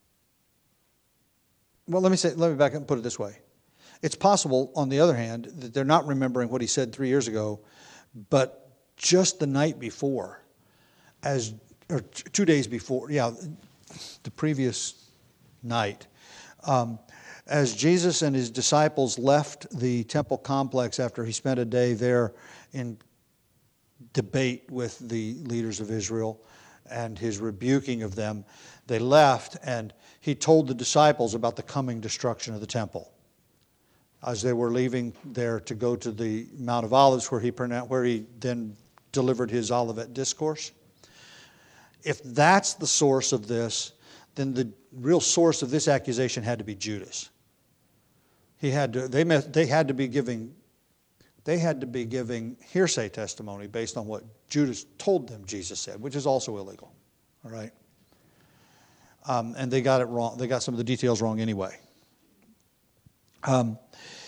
well, let me say, let me back up and put it this way. It's possible, on the other hand, that they're not remembering what he said three years ago, but just the night before, as or two days before, yeah, the previous night, um, as Jesus and his disciples left the temple complex after he spent a day there in debate with the leaders of Israel and his rebuking of them, they left and he told the disciples about the coming destruction of the temple. As they were leaving there to go to the Mount of Olives, where he pronounced, where he then delivered his Olivet discourse. If that's the source of this, then the real source of this accusation had to be Judas. He had to. They met, They had to be giving. They had to be giving hearsay testimony based on what Judas told them Jesus said, which is also illegal. All right. Um, and they got it wrong. They got some of the details wrong anyway. Um,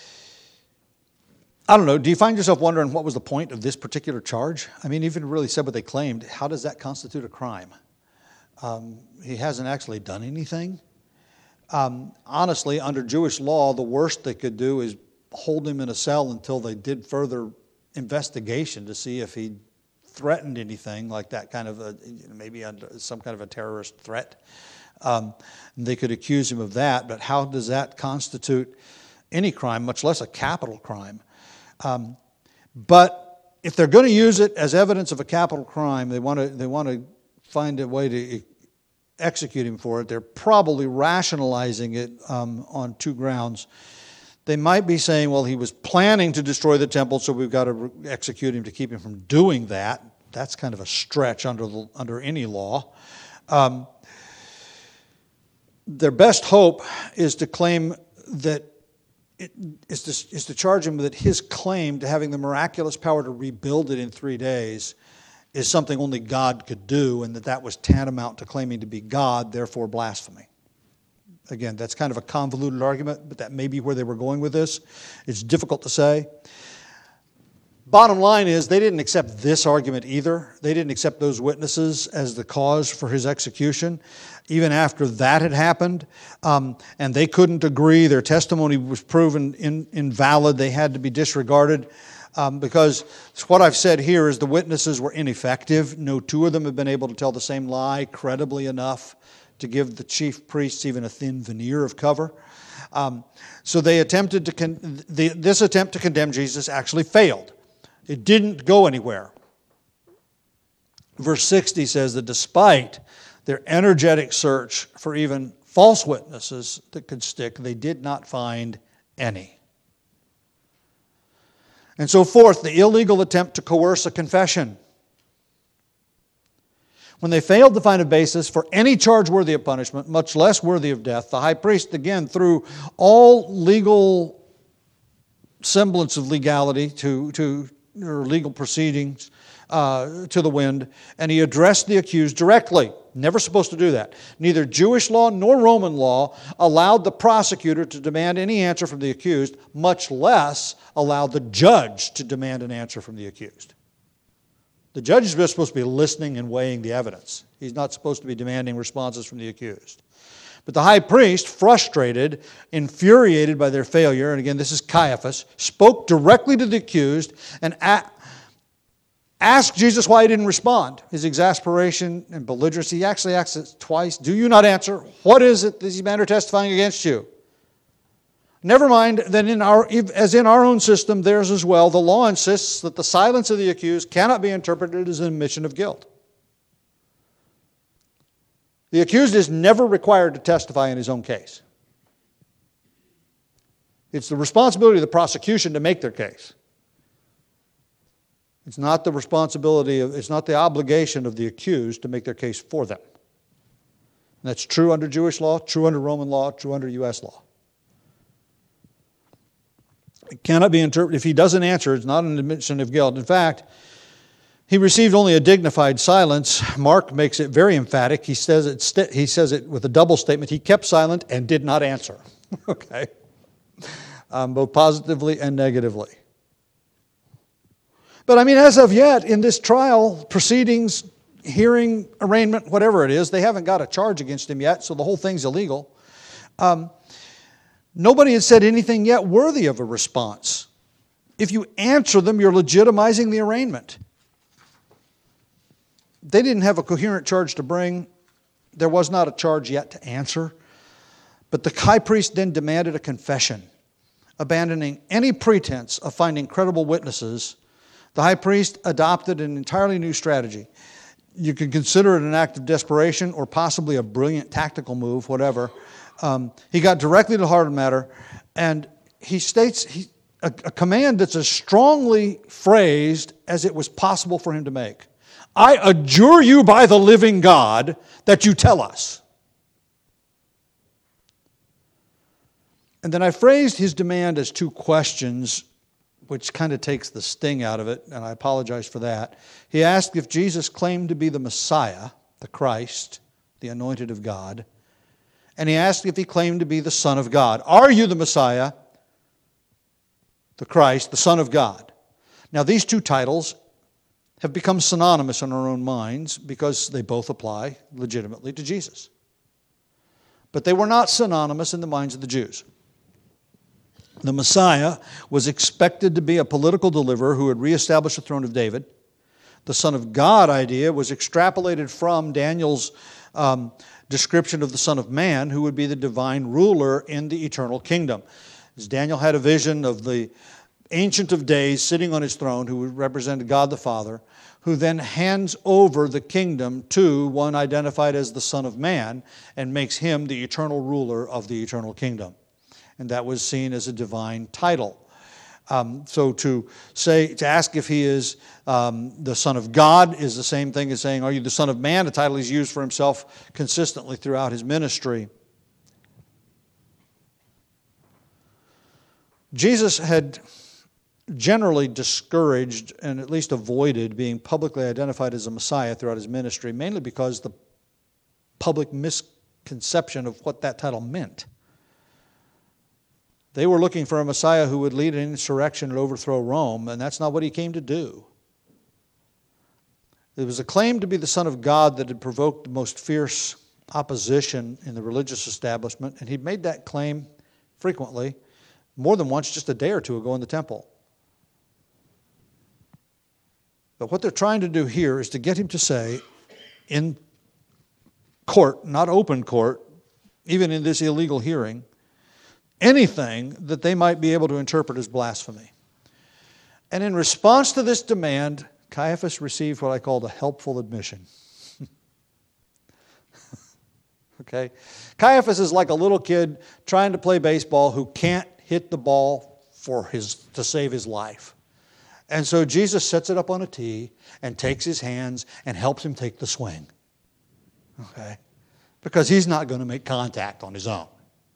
I don't know. Do you find yourself wondering what was the point of this particular charge? I mean, even really said what they claimed. How does that constitute a crime? Um, he hasn't actually done anything. Um, honestly, under Jewish law, the worst they could do is hold him in a cell until they did further investigation to see if he threatened anything like that kind of a, maybe under some kind of a terrorist threat. Um, they could accuse him of that, but how does that constitute any crime, much less a capital crime? Um, but if they're going to use it as evidence of a capital crime, they want to they want to find a way to execute him for it. They're probably rationalizing it um, on two grounds. They might be saying, well, he was planning to destroy the temple, so we've got to execute him to keep him from doing that. That's kind of a stretch under the, under any law. Um, their best hope is to claim that it is to, is to charge him that his claim to having the miraculous power to rebuild it in three days is something only God could do, and that that was tantamount to claiming to be God, therefore blasphemy. Again, that's kind of a convoluted argument, but that may be where they were going with this. It's difficult to say. Bottom line is they didn't accept this argument either. They didn't accept those witnesses as the cause for his execution, even after that had happened. Um, and they couldn't agree. Their testimony was proven in, invalid. They had to be disregarded. Um, because what I've said here is the witnesses were ineffective. No two of them have been able to tell the same lie credibly enough to give the chief priests even a thin veneer of cover. Um, so they attempted to con- the, this attempt to condemn Jesus actually failed. It didn't go anywhere. Verse sixty says that despite their energetic search for even false witnesses that could stick, they did not find any. And so fourth, the illegal attempt to coerce a confession. When they failed to find a basis for any charge worthy of punishment, much less worthy of death, the high priest, again, threw all legal semblance of legality to, to or legal proceedings uh, to the wind, and he addressed the accused directly. Never supposed to do that. Neither Jewish law nor Roman law allowed the prosecutor to demand any answer from the accused, much less allowed the judge to demand an answer from the accused. The judge is just supposed to be listening and weighing the evidence. He's not supposed to be demanding responses from the accused. But the high priest, frustrated, infuriated by their failure, and again, this is Caiaphas, spoke directly to the accused and a- asked Jesus why he didn't respond. His exasperation and belligerency, he actually asked it twice. Do you not answer? What is it these men are testifying against you? Never mind that in our, as in our own system, theirs as well, the law insists that the silence of the accused cannot be interpreted as an admission of guilt. The accused is never required to testify in his own case. It's the responsibility of the prosecution to make their case. It's not the responsibility of, it's not the obligation of the accused to make their case for them. And that's true under Jewish law, true under Roman law, true under U S law. It cannot be interpreted. If he doesn't answer, it's not an admission of guilt. In fact, he received only a dignified silence. Mark makes it very emphatic. He says it, st- he says it with a double statement. He kept silent and did not answer. Okay? Um, both positively and negatively. But I mean, as of yet, in this trial, proceedings, hearing, arraignment, whatever it is, they haven't got a charge against him yet, so the whole thing's illegal. Um, nobody has said anything yet worthy of a response. If you answer them, you're legitimizing the arraignment. They didn't have a coherent charge to bring. There was not a charge yet to answer. But the high priest then demanded a confession. Abandoning any pretense of finding credible witnesses, the high priest adopted an entirely new strategy. You could consider it an act of desperation or possibly a brilliant tactical move, whatever. Um, he got directly to the heart of the matter, and he states he, a, a command that's as strongly phrased as it was possible for him to make. I adjure you by the living God that you tell us. And then I phrased his demand as two questions, which kind of takes the sting out of it, and I apologize for that. He asked if Jesus claimed to be the Messiah, the Christ, the anointed of God, and he asked if he claimed to be the Son of God. Are you the Messiah, the Christ, the Son of God? Now, these two titles have become synonymous in our own minds because they both apply legitimately to Jesus. But they were not synonymous in the minds of the Jews. The Messiah was expected to be a political deliverer who would reestablish the throne of David. The Son of God idea was extrapolated from Daniel's um, description of the Son of Man, who would be the divine ruler in the eternal kingdom. As Daniel had a vision of the Ancient of Days sitting on his throne, who represented God the Father, who then hands over the kingdom to one identified as the Son of Man and makes him the eternal ruler of the eternal kingdom. And that was seen as a divine title. Um, so to say, to ask if he is um, the Son of God is the same thing as saying, are you the Son of Man? A title he's used for himself consistently throughout his ministry. Jesus had generally discouraged and at least avoided being publicly identified as a Messiah throughout his ministry, mainly because the public misconception of what that title meant. They were looking for a Messiah who would lead an insurrection and overthrow Rome, and that's not what he came to do. It was a claim to be the Son of God that had provoked the most fierce opposition in the religious establishment, and he'd made that claim frequently, more than once, just a day or two ago in the temple. But what they're trying to do here is to get him to say in court, not open court, even in this illegal hearing, anything that they might be able to interpret as blasphemy. And in response to this demand, Caiaphas received what I called a helpful admission. Okay? Caiaphas is like a little kid trying to play baseball who can't hit the ball for his to save his life. And so Jesus sets it up on a tee and takes his hands and helps him take the swing. Okay? Because he's not going to make contact on his own.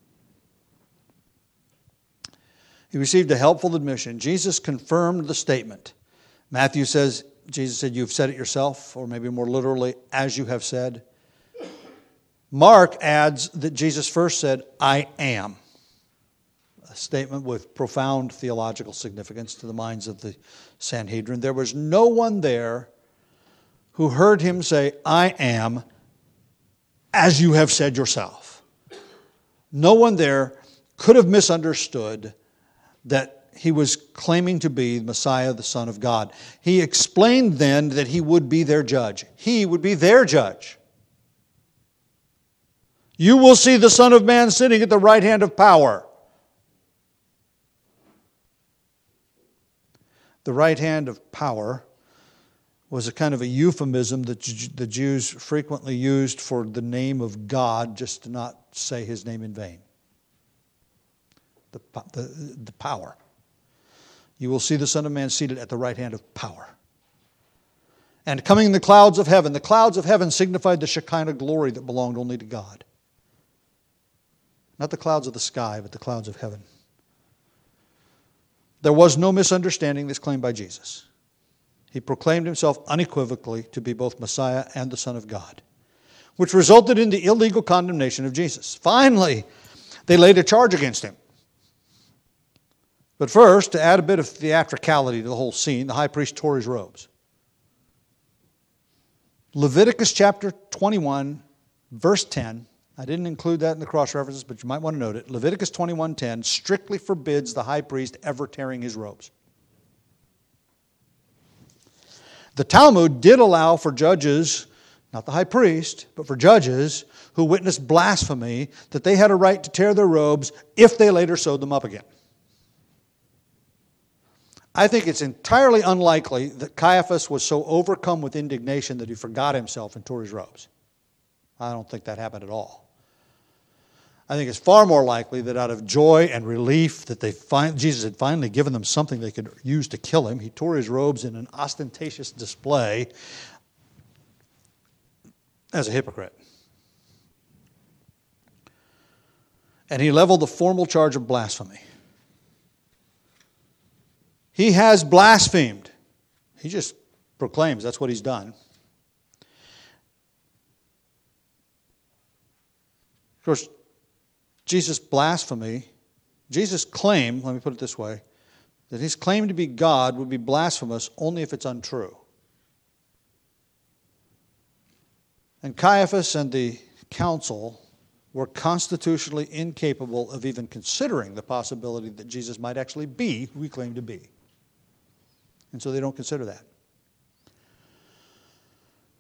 He received a helpful admission. Jesus confirmed the statement. Matthew says, Jesus said, you've said it yourself, or maybe more literally, as you have said. Mark adds that Jesus first said, I am. A statement with profound theological significance to the minds of the Sanhedrin. There was no one there who heard him say, I am, as you have said yourself. No one there could have misunderstood that he was claiming to be Messiah, the Son of God. He explained then that he would be their judge. He would be their judge. You will see the Son of Man sitting at the right hand of power. The right hand of power was a kind of a euphemism that the Jews frequently used for the name of God, just to not say his name in vain. The, the, the power. You will see the Son of Man seated at the right hand of power. And coming in the clouds of heaven. The clouds of heaven signified the Shekinah glory that belonged only to God. Not the clouds of the sky, but the clouds of heaven. There was no misunderstanding this claim by Jesus. He proclaimed himself unequivocally to be both Messiah and the Son of God, which resulted in the illegal condemnation of Jesus. Finally, they laid a charge against him. But first, to add a bit of theatricality to the whole scene, the high priest tore his robes. Leviticus chapter twenty-one, verse ten. I didn't include that in the cross references, but you might want to note it. Leviticus twenty-one ten strictly forbids the high priest ever tearing his robes. The Talmud did allow for judges, not the high priest, but for judges who witnessed blasphemy, that they had a right to tear their robes if they later sewed them up again. I think it's entirely unlikely that Caiaphas was so overcome with indignation that he forgot himself and tore his robes. I don't think that happened at all. I think it's far more likely that out of joy and relief that they find, Jesus had finally given them something they could use to kill him, he tore his robes in an ostentatious display as a hypocrite. And he leveled the formal charge of blasphemy. He has blasphemed. He just proclaims that's what he's done. Of course, Jesus' blasphemy, Jesus' claim, let me put it this way, that his claim to be God would be blasphemous only if it's untrue. And Caiaphas and the council were constitutionally incapable of even considering the possibility that Jesus might actually be who he claimed to be. And so they don't consider that.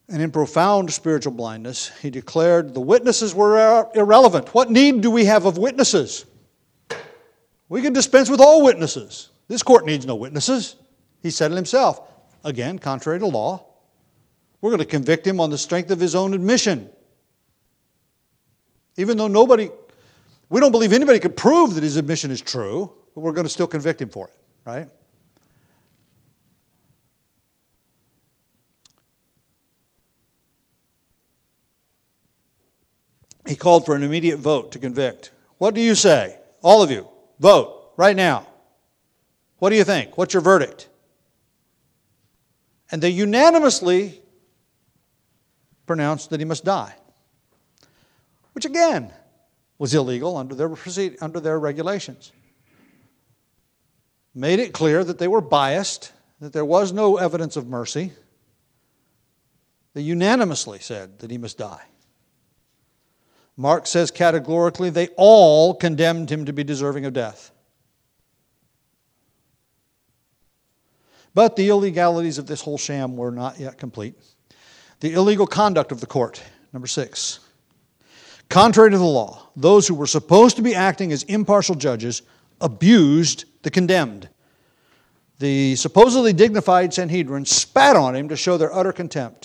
And in profound spiritual blindness, he declared the witnesses were irrelevant. What need do we have of witnesses? We can dispense with all witnesses. This court needs no witnesses. He said it himself. Again, contrary to law. We're going to convict him on the strength of his own admission. Even though nobody, we don't believe anybody could prove that his admission is true, but we're going to still convict him for it, right? He called for an immediate vote to convict. What do you say? All of you, vote right now. What do you think? What's your verdict? And they unanimously pronounced that he must die, which again was illegal under their proceed, under their regulations. Made it clear that they were biased, that there was no evidence of mercy. They unanimously said that he must die. Mark says categorically they all condemned him to be deserving of death. But the illegalities of this whole sham were not yet complete. The illegal conduct of the court, number six. Contrary to the law, those who were supposed to be acting as impartial judges abused the condemned. The supposedly dignified Sanhedrin spat on him to show their utter contempt.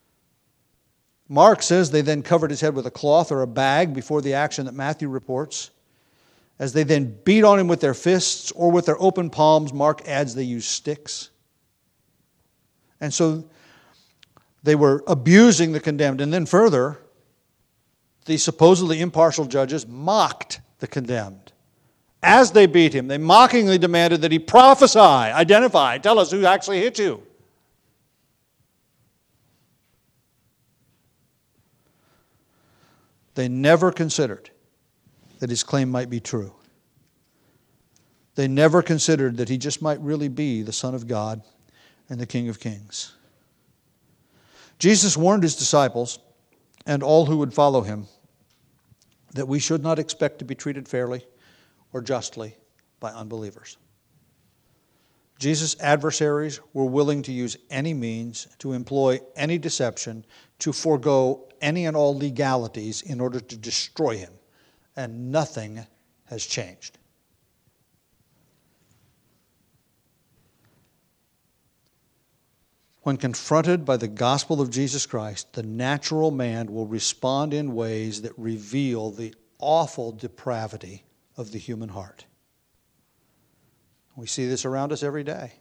Mark says they then covered his head with a cloth or a bag before the action that Matthew reports. As they then beat on him with their fists or with their open palms, Mark adds they used sticks. And so they were abusing the condemned. And then further, the supposedly impartial judges mocked the condemned. As they beat him, they mockingly demanded that he prophesy, identify, tell us who actually hit you. They never considered that his claim might be true. They never considered that he just might really be the Son of God and the King of Kings. Jesus warned his disciples and all who would follow him that we should not expect to be treated fairly or justly by unbelievers. Jesus' adversaries were willing to use any means, to employ any deception, to forego any and all legalities in order to destroy him. And nothing has changed. When confronted by the gospel of Jesus Christ, the natural man will respond in ways that reveal the awful depravity of the human heart. We see this around us every day.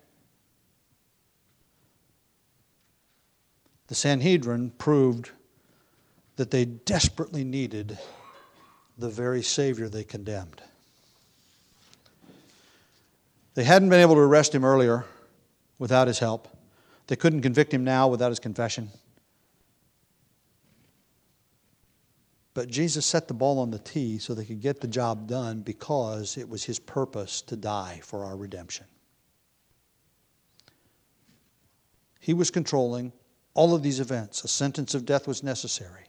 The Sanhedrin proved that they desperately needed the very Savior they condemned. They hadn't been able to arrest him earlier without his help. They couldn't convict him now without his confession. But Jesus set the ball on the tee so they could get the job done because it was his purpose to die for our redemption. He was controlling all of these events. A sentence of death was necessary.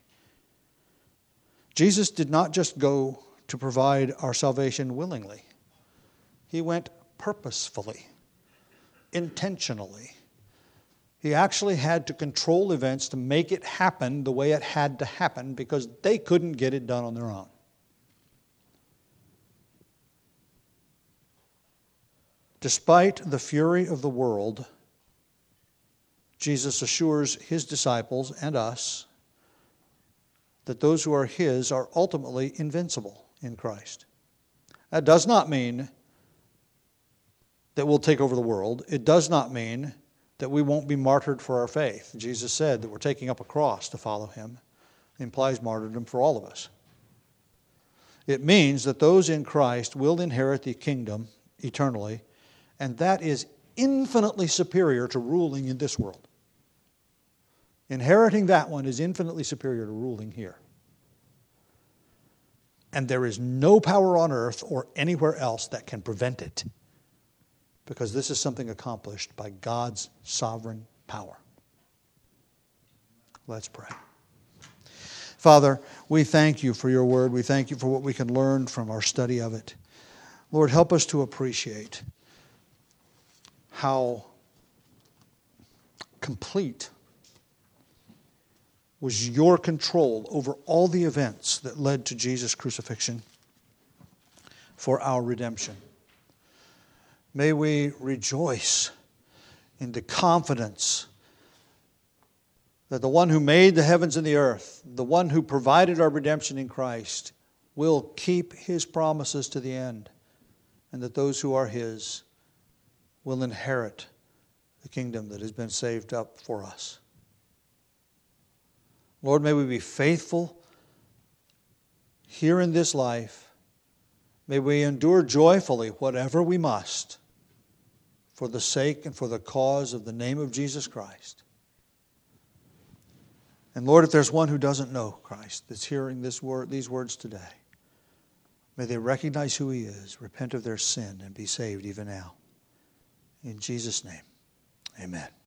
Jesus did not just go to provide our salvation willingly. He went purposefully, intentionally. He actually had to control events to make it happen the way it had to happen because they couldn't get it done on their own. Despite the fury of the world, Jesus assures his disciples and us that those who are his are ultimately invincible in Christ. That does not mean that we'll take over the world. It does not mean that we won't be martyred for our faith. Jesus said that we're taking up a cross to follow him. It implies martyrdom for all of us. It means that those in Christ will inherit the kingdom eternally, and that is infinitely superior to ruling in this world. Inheriting that one is infinitely superior to ruling here. And there is no power on earth or anywhere else that can prevent it, because this is something accomplished by God's sovereign power. Let's pray. Father, we thank you for your word. We thank you for what we can learn from our study of it. Lord, help us to appreciate how complete was your control over all the events that led to Jesus' crucifixion for our redemption. May we rejoice in the confidence that the one who made the heavens and the earth, the one who provided our redemption in Christ, will keep His promises to the end, and that those who are His will inherit the kingdom that has been saved up for us. Lord, may we be faithful here in this life. May we endure joyfully whatever we must for the sake and for the cause of the name of Jesus Christ. And Lord, if there's one who doesn't know Christ that's hearing this word, these words today, may they recognize who He is, repent of their sin, and be saved even now. In Jesus' name, amen.